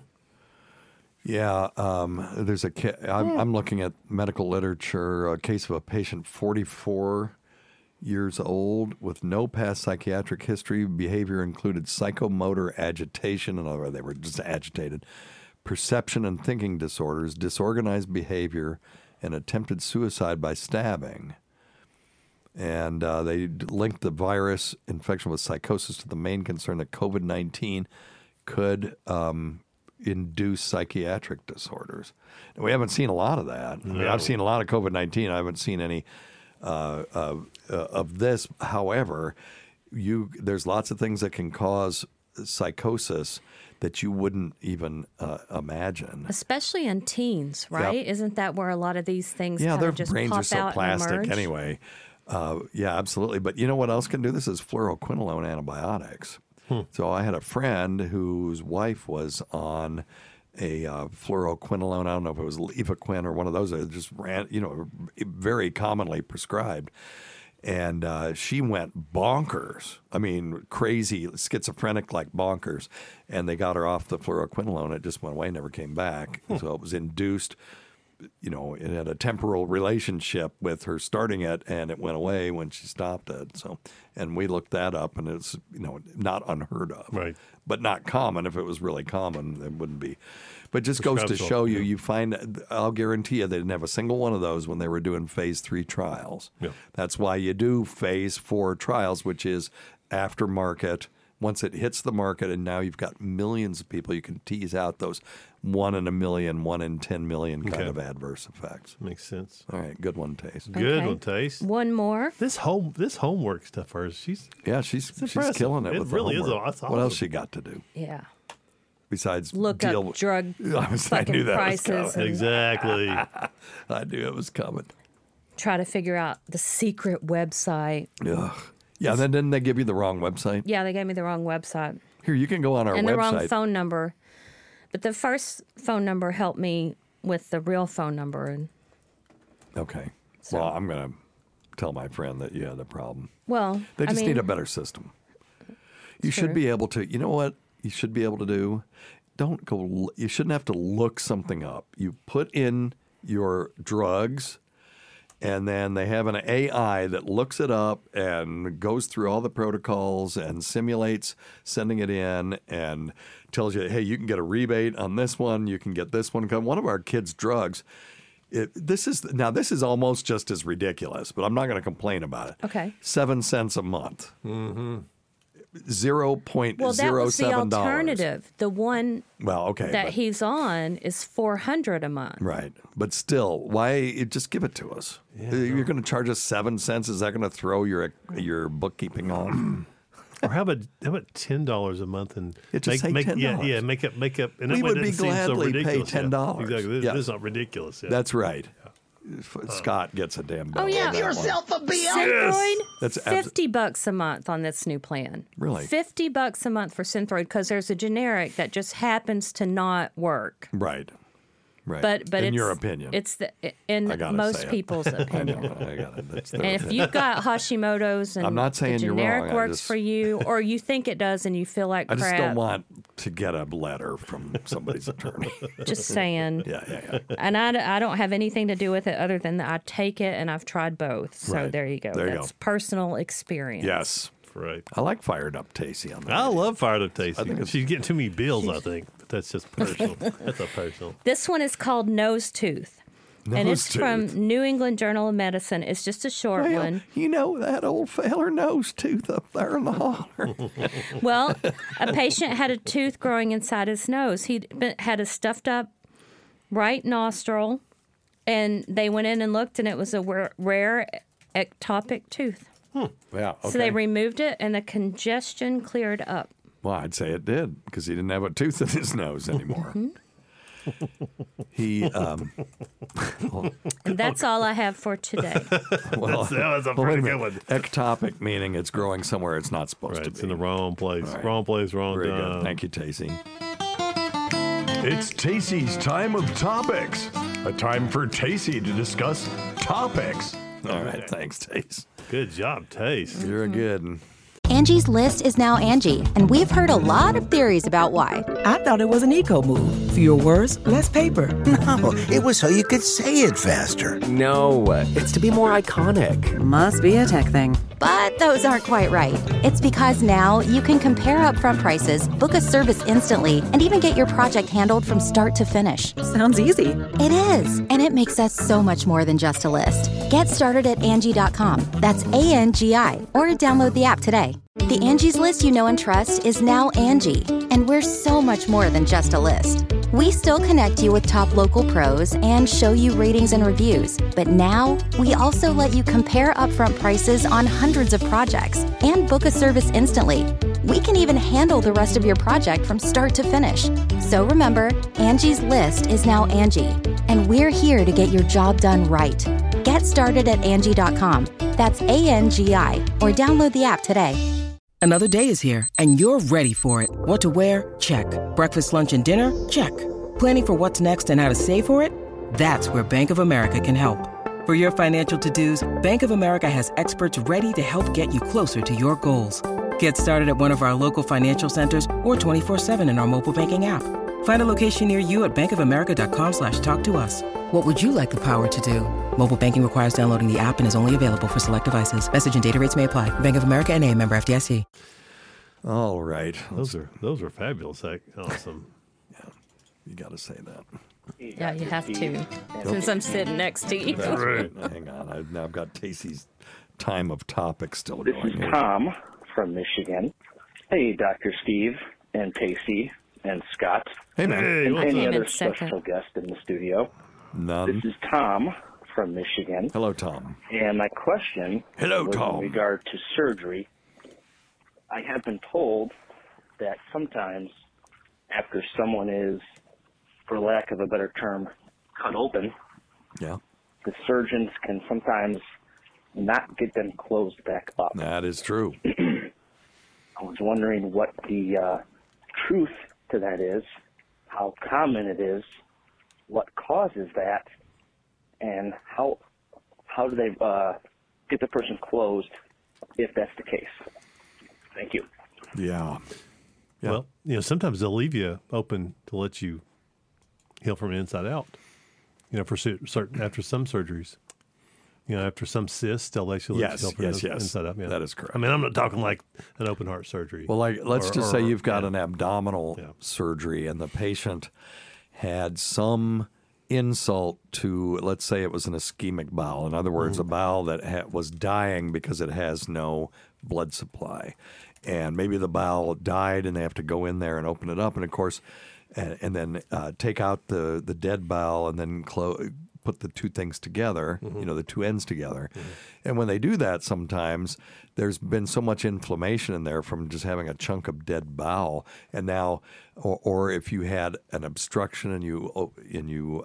Yeah, there's I'm looking at medical literature, a case of a patient 44 years old with no past psychiatric history. Behavior included psychomotor agitation, in other words, they were just agitated, perception and thinking disorders, disorganized behavior, and attempted suicide by stabbing. And they linked the virus infection with psychosis to the main concern that COVID-19 could induce psychiatric disorders. And we haven't seen a lot of that. I mean, I've seen a lot of COVID-19. I haven't seen any of this. However, there's lots of things that can cause psychosis that you wouldn't even imagine.
Especially in teens, right?
Yep.
Isn't that where a lot of these things
Yeah,
kind
their
of just
brains
pop
are so
out
plastic
and emerge?
anyway. Yeah, absolutely. But you know what else can do this is fluoroquinolone antibiotics. So I had a friend whose wife was on a fluoroquinolone. I don't know if it was Levaquin or one of those that just ran, very commonly prescribed. And she went bonkers. I mean, crazy, schizophrenic like bonkers. And they got her off the fluoroquinolone. It just went away, never came back. So it was induced. It had a temporal relationship with her starting it, and it went away when she stopped it. So, and we looked that up, and it's not unheard of,
right?
But not common. If it was really common, it wouldn't be. But just goes to show you, you find. I'll guarantee you, they didn't have a single one of those when they were doing phase 3 trials.
Yeah.
That's why you do phase 4 trials, which is aftermarket. Once it hits the market, and now you've got millions of people, you can tease out those 1 in a million, 1 in 10 million kind of adverse effects.
Makes sense.
All right, good one, Taste.
Good one, Taste.
One more.
This homework stuff, hers, she's
killing it.
It
with
really
the
is.
homework.
That's
What else
awesome.
she got to do
Yeah.
besides
Look
deal
up drug
I
fucking
knew that
prices.
was coming.
Exactly.
I knew it was coming.
Try to figure out the secret website.
Ugh. Yeah, then didn't they give you the wrong website?
Yeah, they gave me the wrong website.
Here, you can go on our
and
website.
the wrong phone number. But the first phone number helped me with the real phone number. And
Okay. Well, I'm going to tell my friend that you had the problem.
well,
They just
I mean,
need a better system. You should
True.
be able to, you know what you should be able to do? You shouldn't have to look something up. You put in your drugs, and then they have an AI that looks it up and goes through all the protocols and simulates sending it in and tells you, hey, you can get a rebate on this one. You can get this one. One of our kids' drugs, This is almost just as ridiculous, but I'm not going to complain about it.
Okay.
7 cents a month. Mm-hmm. $0.07.
Well, that was the alternative. The one
that
he's on is $400 a month.
Right. But still, why just give it to us? Yeah, you're going to charge us 7 cents. Is that going to throw your bookkeeping off?
Or how about $10 a month and
just say $10.
Make up. And
we would be
gladly
pay $10.
Yeah, exactly. This is not ridiculous. Yeah.
That's right. Scott gets a damn bell.
Oh, yeah.
Give yourself a bill.
Synthroid,
That's
$50 a month on this new plan.
Really?
$50 a month for Synthroid because there's a generic that just happens to not work.
Right. Right.
But
in your opinion,
it's in most people's opinion.
I got it.
And if you've got Hashimoto's and
I'm not saying
the
you're
generic
wrong.
works for you, or you think it does and you feel like crap.
I just don't want to get a letter from somebody's attorney.
Just saying.
Yeah.
And I don't have anything to do with it other than that I take it and I've tried both. So
right.
there you go. That's personal experience.
Yes.
Right.
I like Fired Up Tacey on that.
I love Fired Up Tacey. She's getting too many bills, I think. But that's just personal. That's a personal.
This one is called Nose Tooth. And it's from New England Journal of Medicine. It's just a short one.
You know that old feller nose tooth up there in the holler.
Well, a patient had a tooth growing inside his nose. He had a stuffed up right nostril, and they went in and looked, and it was a rare ectopic tooth.
Yeah. Okay.
So they removed it, and the congestion cleared up.
Well, I'd say it did because he didn't have a tooth in his nose anymore. He.
And that's all I have for today.
Well, that was a pretty good one.
Ectopic meaning it's growing somewhere it's not supposed to be.
It's in the wrong place.
Right.
Wrong place, wrong
Very
time.
good. Thank you, Tacey.
It's Tacey's Time of Topics. A time for Tacey to discuss topics.
All right. Thanks, Tace.
Good job, Tace.
You're a good one.
Angie's List is now Angie, and we've heard a lot of theories about why.
I thought it was an eco move. Fewer words, less paper.
No, it was so you could say it faster.
No, it's to be more iconic.
Must be a tech thing.
But those aren't quite right. It's because now you can compare upfront prices, book a service instantly, and even get your project handled from start to finish.
Sounds easy.
It is, and it makes us so much more than just a list. Get started at Angie.com. That's ANGI, or download the app today. The Angie's List you know and trust is now Angie, and we're so much more than just a list. We still connect you with top local pros and show you ratings and reviews, but now we also let you compare upfront prices on hundreds of projects and book a service instantly. We can even handle the rest of your project from start to finish. So remember, Angie's List is now Angie, and we're here to get your job done right. Get started at Angie.com. That's ANGI, or download the app today.
Another day is here, and you're ready for it. What to wear? Check. Breakfast, lunch, and dinner? Check. Planning for what's next and how to save for it? That's where Bank of America can help. For your financial to-dos, Bank of America has experts ready to help get you closer to your goals. Get started at one of our local financial centers or 24/7 in our mobile banking app. Find a location near you at bankofamerica.com/talktous. What would you like the power to do? Mobile banking requires downloading the app and is only available for select devices. Message and data rates may apply. Bank of America NA, member FDIC.
All right.
Those are fabulous. Awesome.
Yeah, you got to say that.
Yeah, you have to, since I'm sitting next to you.
That's right. Hang on. I've got Tacey's Time of Topics still going.
This is Tom from Michigan. Hey, Dr. Steve and Tacey and Scott.
Hey, man.
And any other special guest in the studio.
None.
This is Tom from Michigan.
Hello, Tom.
And my question was
Tom.
in regard to surgery. I have been told that sometimes after someone is, for lack of a better term, cut open,
the
surgeons can sometimes not get them closed back up.
That is true.
I was wondering what the truth to that is, how common it is, what causes that, and how do they get the person closed if that's the case. Thank you.
Yeah.
Well, sometimes they'll leave you open to let you heal from the inside out. For certain after some surgeries. After some cysts, they'll actually let you heal from the inside out. Yeah.
That is correct.
I mean, I'm not talking like an open heart surgery.
Well, let's just say you've got an abdominal surgery and the patient had some insult to, let's say it was an ischemic bowel. In other words, a bowel that was dying because it has no blood supply. And maybe the bowel died and they have to go in there and open it up. And, of course, and then take out the dead bowel and then put the two things together, the two ends together. And when they do that, sometimes there's been so much inflammation in there from just having a chunk of dead bowel. And now, or if you had an obstruction and you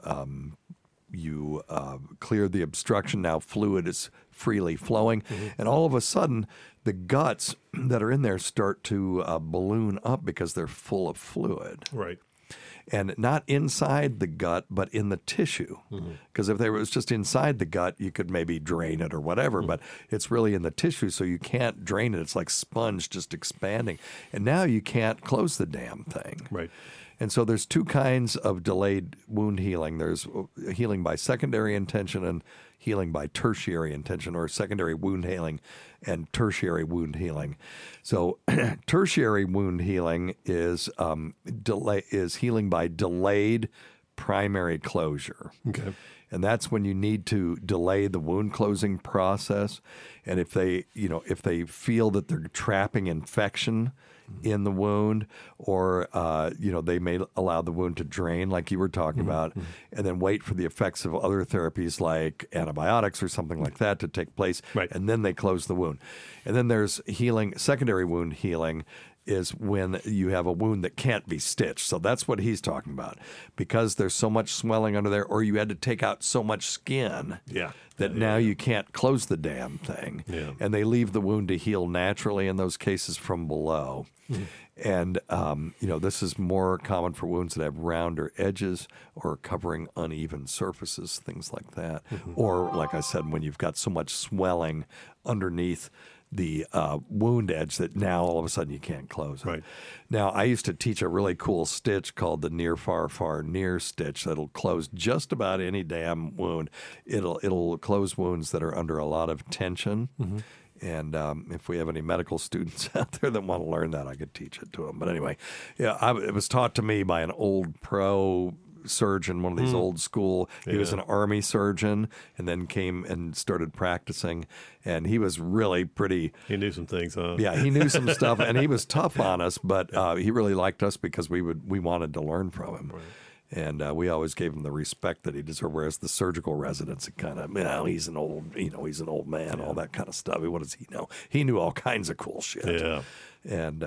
cleared the obstruction, now fluid is freely flowing. And all of a sudden, the guts that are in there start to balloon up because they're full of fluid.
Right.
And not inside the gut, but in the tissue. Because if they was just inside the gut, you could maybe drain it or whatever, but it's really in the tissue, so you can't drain it. It's like sponge just expanding. And now you can't close the damn thing.
Right.
And so there's two kinds of delayed wound healing. There's healing by secondary intention and healing by tertiary intention, or secondary wound healing and tertiary wound healing. So tertiary wound healing is healing by delayed primary closure.
Okay.
And that's when you need to delay the wound closing process. And if they feel that they're trapping infection in the wound, or they may allow the wound to drain, like you were talking about, and then wait for the effects of other therapies like antibiotics or something like that to take place, and then they close the wound. And then there's healing, secondary wound healing, is when you have a wound that can't be stitched. So that's what he's talking about. Because there's so much swelling under there, or you had to take out so much skin that now you can't close the damn thing.
Yeah.
And they leave the wound to heal naturally in those cases from below. And, this is more common for wounds that have rounder edges or covering uneven surfaces, things like that. Or, like I said, when you've got so much swelling underneath the wound edge that now all of a sudden you can't close it.
Right.
Now, I used to teach a really cool stitch called the near, far, far, near stitch that'll close just about any damn wound. It'll close wounds that are under a lot of tension. And if we have any medical students out there that want to learn that, I could teach it to them. But anyway, it was taught to me by an old pro surgeon, one of these old school. He was an Army surgeon and then came and started practicing. And he was really pretty.
He knew some things, huh?
Yeah, he knew some stuff, and he was tough on us, but he really liked us because we wanted to learn from him.
Right.
And we always gave him the respect that he deserved. Whereas the surgical residents, it kind of, he's an old man, all that kind of stuff. What does he know? He knew all kinds of cool shit.
Yeah.
And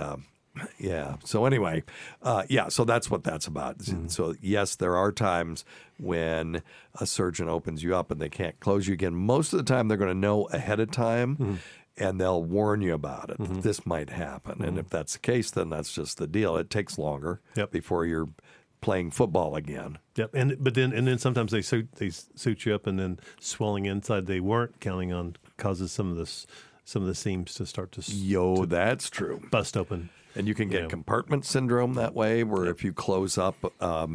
so anyway, so that's what that's about. So yes, there are times when a surgeon opens you up and they can't close you again. Most of the time, they're going to know ahead of time. And they'll warn you about it. That this might happen. And if that's the case, then that's just the deal. It takes longer before you're playing football again.
Yep, but then sometimes they suit you up, and then swelling inside they weren't counting on causes some of the seams to start to
that's true,
bust open,
and you can get compartment syndrome that way, where if you close up a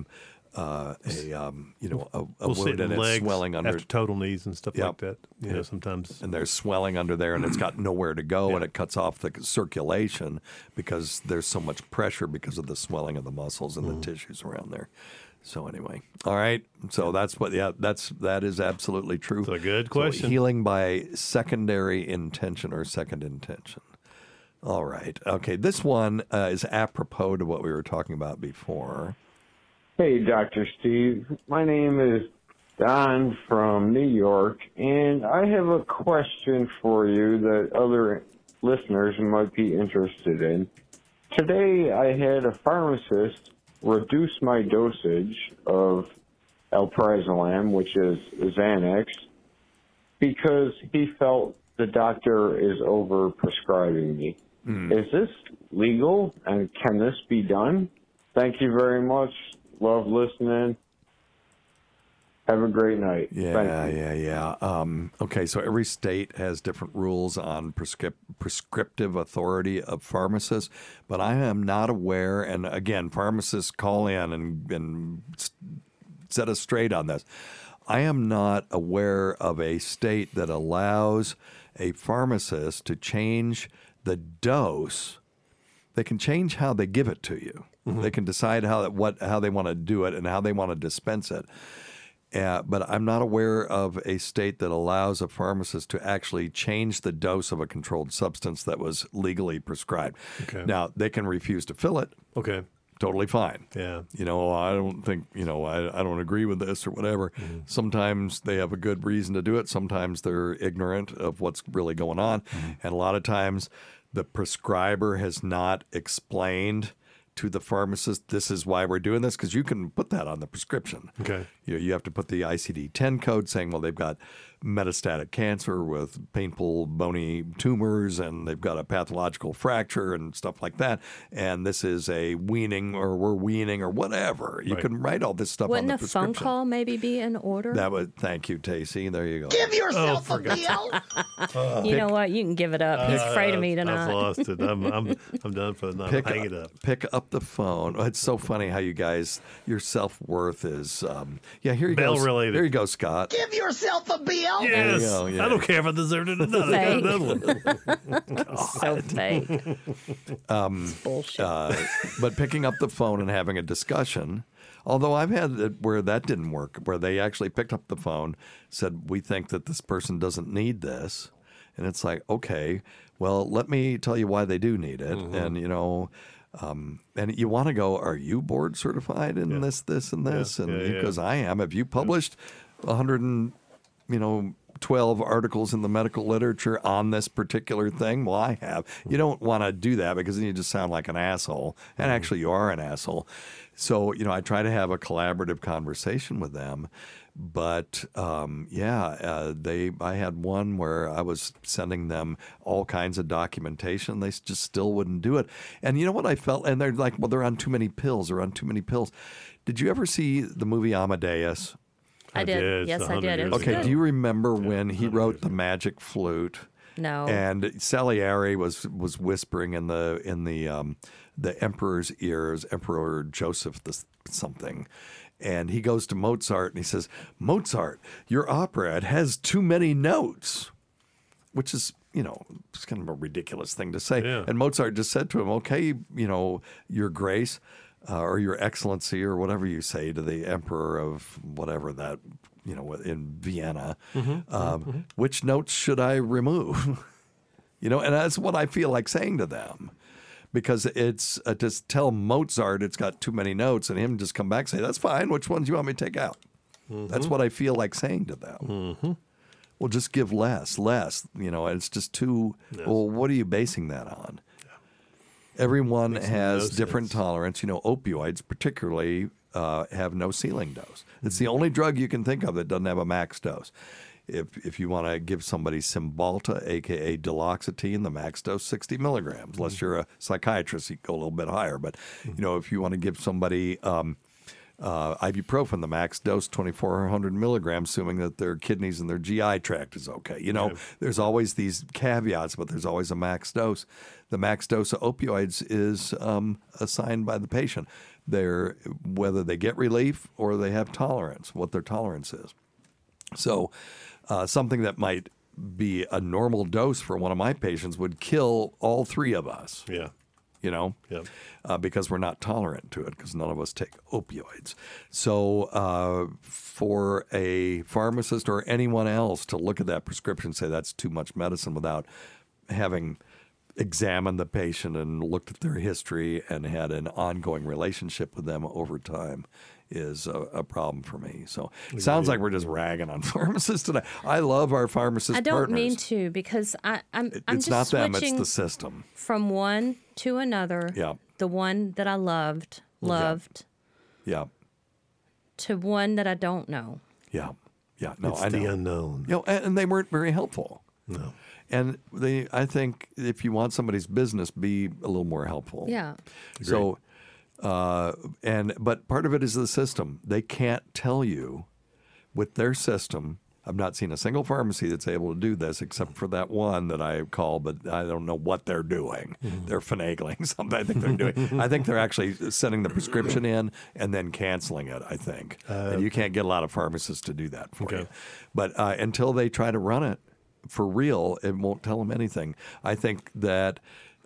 wound and it's swelling under
after total knees and stuff like that. Sometimes,
and there's swelling under there, and it's got nowhere to go, and it cuts off the circulation because there's so much pressure because of the swelling of the muscles and the tissues around there. So anyway, all right. So that is absolutely true.
It's a good question.
So healing by secondary intention or second intention. All right. Okay. This one is apropos to what we were talking about before.
Hey, Dr. Steve. My name is Don from New York, and I have a question for you that other listeners might be interested in. Today, I had a pharmacist reduce my dosage of alprazolam, which is Xanax, because he felt the doctor is over-prescribing me. Is this legal, and can this be done? Thank you very much. Love listening. Have a great night.
Yeah. Okay, so every state has different rules on prescriptive authority of pharmacists, but I am not aware, and again, pharmacists call in and set us straight on this. I am not aware of a state that allows a pharmacist to change the dose. They can change how they give it to you. They can decide how they want to do it and how they want to dispense it. But I'm not aware of a state that allows a pharmacist to actually change the dose of a controlled substance that was legally prescribed.
Okay.
Now, they can refuse to fill it.
Okay.
Totally fine.
Yeah.
I don't think, I don't agree with this or whatever.
Mm-hmm.
Sometimes they have a good reason to do it. Sometimes they're ignorant of what's really going on.
Mm-hmm.
And a lot of times the prescriber has not explained to the pharmacist, this is why we're doing this, because you can put that on the prescription.
Okay.
You have to put the ICD-10 code saying, well, they've got metastatic cancer with painful bony tumors and they've got a pathological fracture and stuff like that. And this is a weaning or we're weaning or whatever. You can write all this stuff on the prescription.
Wouldn't a phone call maybe be in order?
That would. Thank you, Tacey. There you go.
Give yourself a deal.
You know what? You can give it up. He's afraid of me tonight.
I've lost it. I'm done for the night. Hang it up.
Pick up the phone. It's so funny how you guys, your self-worth is, here you go.
Related.
Here you go, Scott.
Give yourself a bill.
Yes.
Yeah.
I don't care if I deserved it or not. I got another one.
So fake.
Bullshit. But picking up the phone and having a discussion, although I've had it where that didn't work, where they actually picked up the phone, said, we think that this person doesn't need this. And it's like, okay, well, let me tell you why they do need it. And, and you want to go, are you board certified in this, and this? Because I am. Have you published 112 articles in the medical literature on this particular thing? Well, I have. You don't want to do that because then you just sound like an asshole. And actually, you are an asshole. So, I try to have a collaborative conversation with them. But, I had one where I was sending them all kinds of documentation. They just still wouldn't do it. And you know what I felt? And they're like, well, they're on too many pills. Did you ever see the movie Amadeus?
I did. Yes, I did.
Okay, do you remember when he wrote The Magic Flute?
No.
And Salieri was whispering in the emperor's ears, Emperor Joseph something. And he goes to Mozart and he says, Mozart, your opera, it has too many notes, which is, it's kind of a ridiculous thing to say.
Yeah.
And Mozart just said to him, okay, your grace or your excellency or whatever you say to the emperor of whatever that, in Vienna, which notes should I remove? And that's what I feel like saying to them. Because it's just tell Mozart it's got too many notes and him just come back and say, that's fine. Which ones do you want me to take out? That's what I feel like saying to them. Well, just give less. It's just too, well, what are you basing that on? Yeah. Everyone has different tolerance. Opioids particularly have no ceiling dose. It's the only drug you can think of that doesn't have a max dose. If you want to give somebody Cymbalta, a.k.a. duloxetine, the max dose 60 milligrams. Unless you're a psychiatrist, you go a little bit higher. But, if you want to give somebody ibuprofen, the max dose 2,400 milligrams, assuming that their kidneys and their GI tract is okay. There's always these caveats, but there's always a max dose. The max dose of opioids is assigned by the patient. Whether they get relief or they have tolerance, what their tolerance is. So something that might be a normal dose for one of my patients would kill all three of us.
Yeah.
Because we're not tolerant to it because none of us take opioids. So for a pharmacist or anyone else to look at that prescription and say that's too much medicine without having examined the patient and looked at their history and had an ongoing relationship with them over time is a problem for me. So it sounds like we're just ragging on pharmacists today. I love our pharmacist partners.
I don't mean to because I'm
it's
just
not them,
switching
it's the system.
From one to another.
Yeah.
The one that I loved,
Yeah.
to one that I don't know.
Yeah. No,
it's
I know.
the unknown.
And they weren't very helpful.
No.
And I think if you want somebody's business, be a little more helpful.
Yeah.
So, but part of it is the system. They can't tell you with their system. I've not seen a single pharmacy that's able to do this except for that one that I call, but I don't know what they're doing. They're finagling something. I think they're doing. I think they're actually sending the prescription in and then canceling it, I think. And you can't get a lot of pharmacists to do that for you. But until they try to run it for real, it won't tell them anything. I think that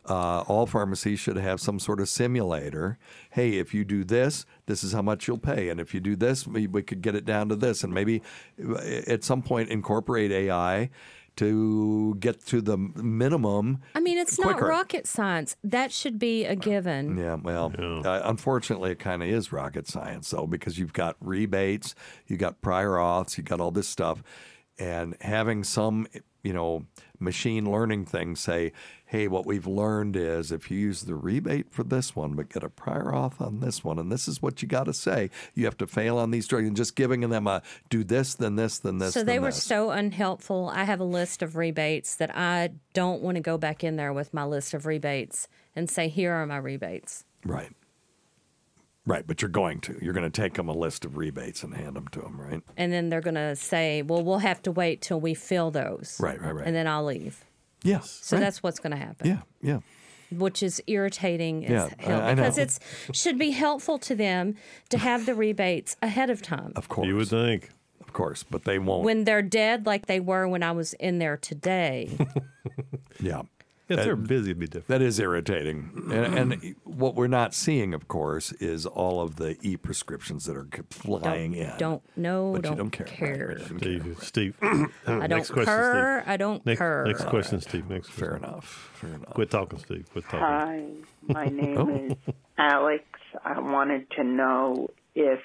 all pharmacies should have some sort of simulator. Hey, if you do this, this is how much you'll pay. And if you do this, we could get it down to this. And maybe at some point incorporate AI to get to the minimum.
I mean, it's
quicker.
not rocket science. That should be a given.
Yeah, well, unfortunately, it kind of is rocket science, though, because you've got rebates, you've got prior auths, you've got all this stuff. And having some, machine learning thing say, hey, what we've learned is if you use the rebate for this one but get a prior auth on this one, and this is what you got to say, you have to fail on these drugs, and just giving them a do this, then this, then this,
So
then
they were
this.
so unhelpful. I have a list of rebates that I don't want to go back in there with my list of rebates and say, here are my rebates.
Right. Right, but you're going to take them a list of rebates and hand them to them, right?
And then they're going to say, well, we'll have to wait till we fill those.
Right.
And then I'll leave.
Yes.
So that's what's going to happen.
Yeah.
Which is irritating as hell.
I know.
Because it should be helpful to them to have the rebates ahead of time.
Of course.
You would think.
Of course, but they won't.
When they're dead like they were when I was in there today.
Yeah.
If they're busy, it'd be different.
That is irritating. And what we're not seeing, of course, is all of the e-prescriptions that are flying in.
But you
don't care.
Steve. Steve.
I don't care. I don't care.
Next question, Steve.
Fair enough.
Quit talking, Steve. Quit talking.
Hi, my name is Alex. I wanted to know if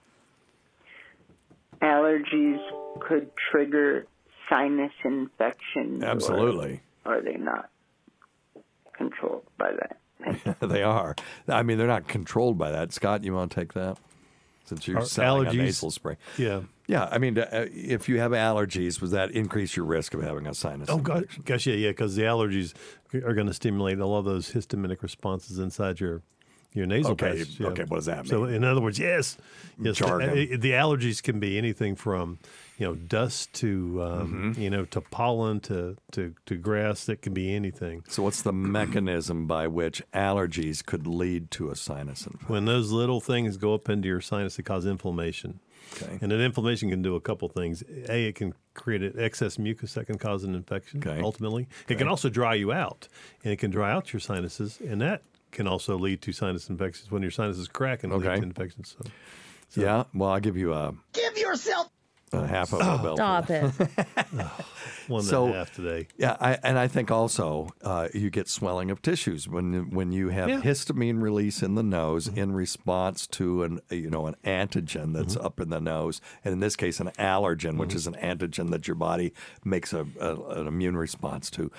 allergies could trigger sinus infections.
Absolutely.
Or are they not controlled by that?
They are. I mean, they're not controlled by that. Scott, you want to take that? Since you're selling a nasal spray.
Yeah.
Yeah, I mean, if you have allergies, does that increase your risk of having a sinus infection?
Gosh, yeah, because the allergies are going to stimulate all of those histaminic responses inside your nasal passages.
Okay, what does that mean?
So, in other words, yes,
Jargon.
the allergies can be anything from dust to to pollen to grass. It can be anything.
So, what's the mechanism by which allergies could lead to a sinus infection?
When those little things go up into your sinus, they cause inflammation.
Okay.
And an inflammation can do a couple things. It can create an excess mucus that can cause an infection, ultimately. It can also dry you out, and it can dry out your sinuses, and that can also lead to sinus infections. When your sinuses crack and lead to infections. So.
Yeah, well, I'll give you
Give yourself
a half of a belt.
Stop it.
One and a half today.
Yeah, I think also you get swelling of tissues when you have histamine release in the nose in response to an antigen that's up in the nose, and in this case an allergen, which is an antigen that your body makes an immune response to.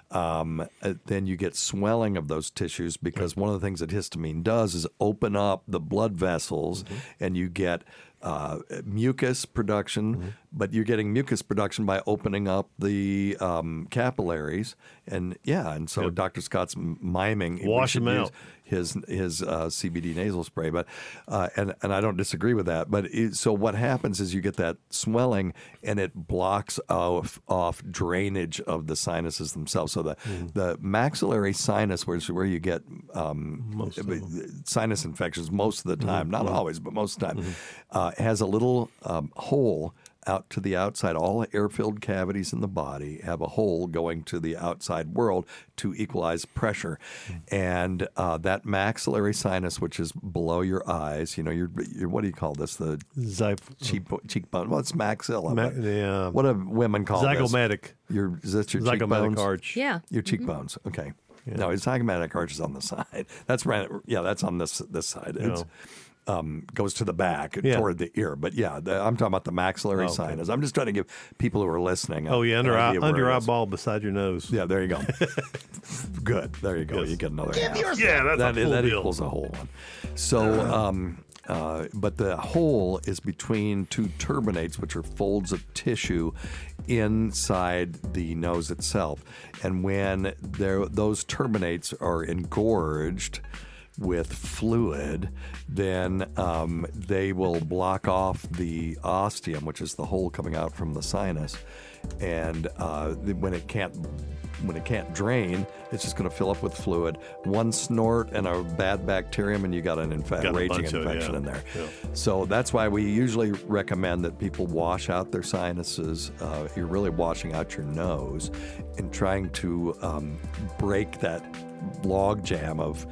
Then you get swelling of those tissues because one of the things that histamine does is open up the blood vessels, and you get mucus production, but you're getting mucus production by opening up the capillaries, and so Dr. Scott's miming.
Wash them out.
His CBD nasal spray, but and I don't disagree with that. But so what happens is you get that swelling, and it blocks off drainage of the sinuses themselves. So the maxillary sinus, where you get sinus infections most of the time, not always, but most of the time, has a little hole out to the outside. All air-filled cavities in the body have a hole going to the outside world to equalize pressure. And that maxillary sinus, which is below your eyes, your what do you call this? The cheekbone. Well, it's maxilla. What do women call
zygomatic.
this? Is this your
zygomatic
cheekbones?
arch.
Yeah.
Your cheekbones. Okay. Yeah. No, it's zygomatic arch is on the side. That's right. Yeah, that's on this side. It's goes to the back toward the ear. But I'm talking about the maxillary sinus. I'm just trying to give people who are listening
under your eyeball beside your nose.
Yeah, there you go. Good. There you go. Yes. You get another half.
That
equals a whole one. So, but the hole is between two turbinates, which are folds of tissue inside the nose itself. And when those turbinates are engorged with fluid, then they will block off the ostium, which is the hole coming out from the sinus, and when it can't drain, it's just going to fill up with fluid. One snort and a bad bacterium, and you got an raging infection in there. Yeah. So that's why we usually recommend that people wash out their sinuses. You're really washing out your nose and trying to break that log jam of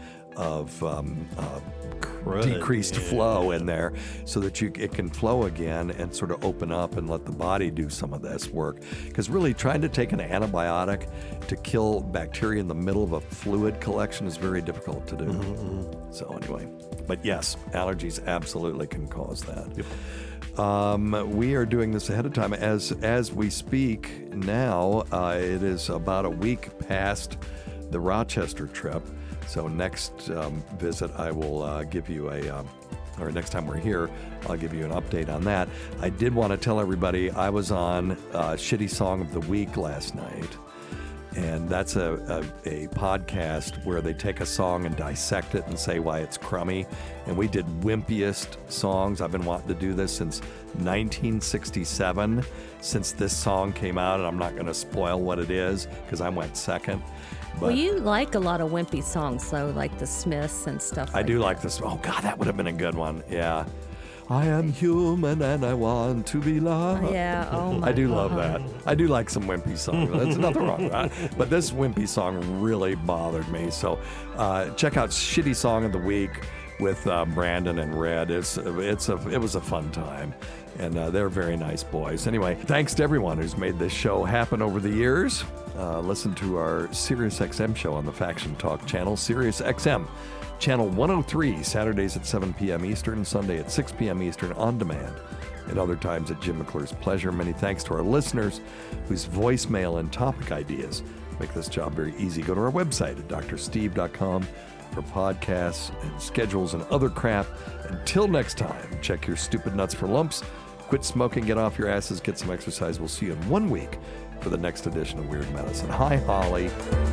decreased flow in there, so that it can flow again and sort of open up and let the body do some of this work. Because really trying to take an antibiotic to kill bacteria in the middle of a fluid collection is very difficult to do. So anyway, but yes, allergies absolutely can cause that. Yep. We are doing this ahead of time as we speak now. It is about a week past the Rochester trip. So next visit, I will give you or next time we're here, I'll give you an update on that. I did want to tell everybody I was on Shitty Song of the Week last night. And that's a podcast where they take a song and dissect it and say why it's crummy. And we did wimpiest songs. I've been wanting to do this since 1967, since this song came out. And I'm not going to spoil what it is because I went second. But
well, you like a lot of wimpy songs, though, like the Smiths and stuff
I do like this. Oh, God, that would have been a good one. Yeah. I am human and I want to be loved.
Yeah, oh my
I do
God.
love that. I do like some wimpy songs. There's nothing wrong with that. But this wimpy song really bothered me. So check out Shitty Song of the Week with Brandon and Red. It was a fun time. And they're very nice boys. Anyway, thanks to everyone who's made this show happen over the years. Listen to our SiriusXM show on the Faction Talk channel, SiriusXM. Channel 103, Saturdays at 7 p.m. Eastern, Sunday at 6 p.m. Eastern, on demand, and other times at Jim McClure's pleasure. Many thanks to our listeners whose voicemail and topic ideas make this job very easy. Go to our website at drsteve.com for podcasts and schedules and other crap. Until next time, check your stupid nuts for lumps, quit smoking, get off your asses, get some exercise. We'll see you in 1 week for the next edition of Weird Medicine. Hi, Holly.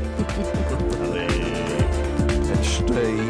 And stay.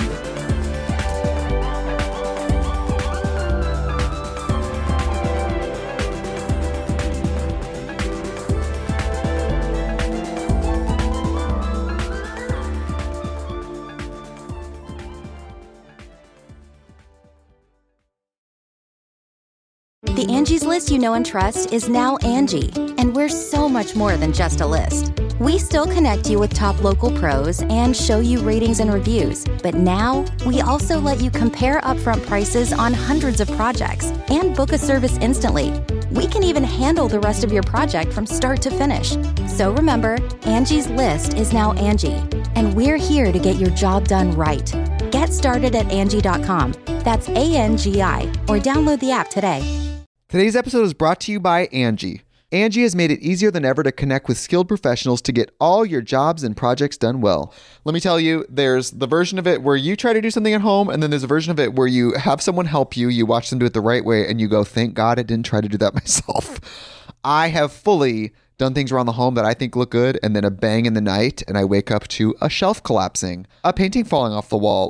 The Angie's List you know and trust is now Angie, and we're so much more than just a list. We still connect you with top local pros and show you ratings and reviews, but now we also let you compare upfront prices on hundreds of projects and book a service instantly. We can even handle the rest of your project from start to finish. So remember, Angie's List is now Angie, and we're here to get your job done right. Get started at Angie.com. That's ANGI, or download the app today.
Today's episode is brought to you by Angie. Angie has made it easier than ever to connect with skilled professionals to get all your jobs and projects done well. Let me tell you, there's the version of it where you try to do something at home, and then there's a version of it where you have someone help you, you watch them do it the right way, and you go, thank God I didn't try to do that myself. I have fully done things around the home that I think look good, and then a bang in the night, and I wake up to a shelf collapsing, a painting falling off the wall.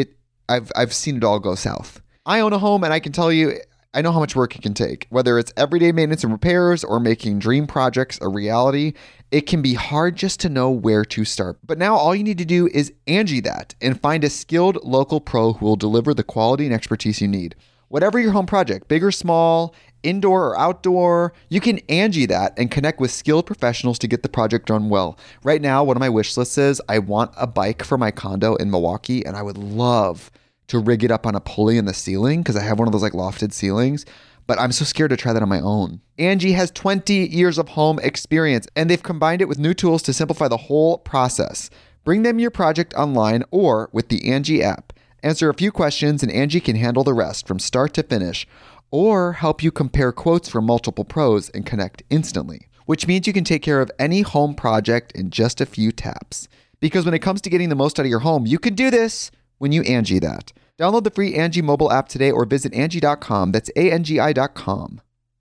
I've seen it all go south. I own a home, and I can tell you, I know how much work it can take. Whether it's everyday maintenance and repairs or making dream projects a reality, it can be hard just to know where to start. But now all you need to do is Angie that and find a skilled local pro who will deliver the quality and expertise you need. Whatever your home project, big or small, indoor or outdoor, you can Angie that and connect with skilled professionals to get the project done well. Right now, one of my wish lists is I want a bike for my condo in Milwaukee, and I would love to rig it up on a pulley in the ceiling because I have one of those like lofted ceilings, but I'm so scared to try that on my own. Angie has 20 years of home experience, and they've combined it with new tools to simplify the whole process. Bring them your project online or with the Angie app. Answer a few questions and Angie can handle the rest from start to finish, or help you compare quotes from multiple pros and connect instantly, which means you can take care of any home project in just a few taps. Because when it comes to getting the most out of your home, you can do this when you Angie that. Download the free Angie mobile app today or visit Angie.com. That's ANGI.com.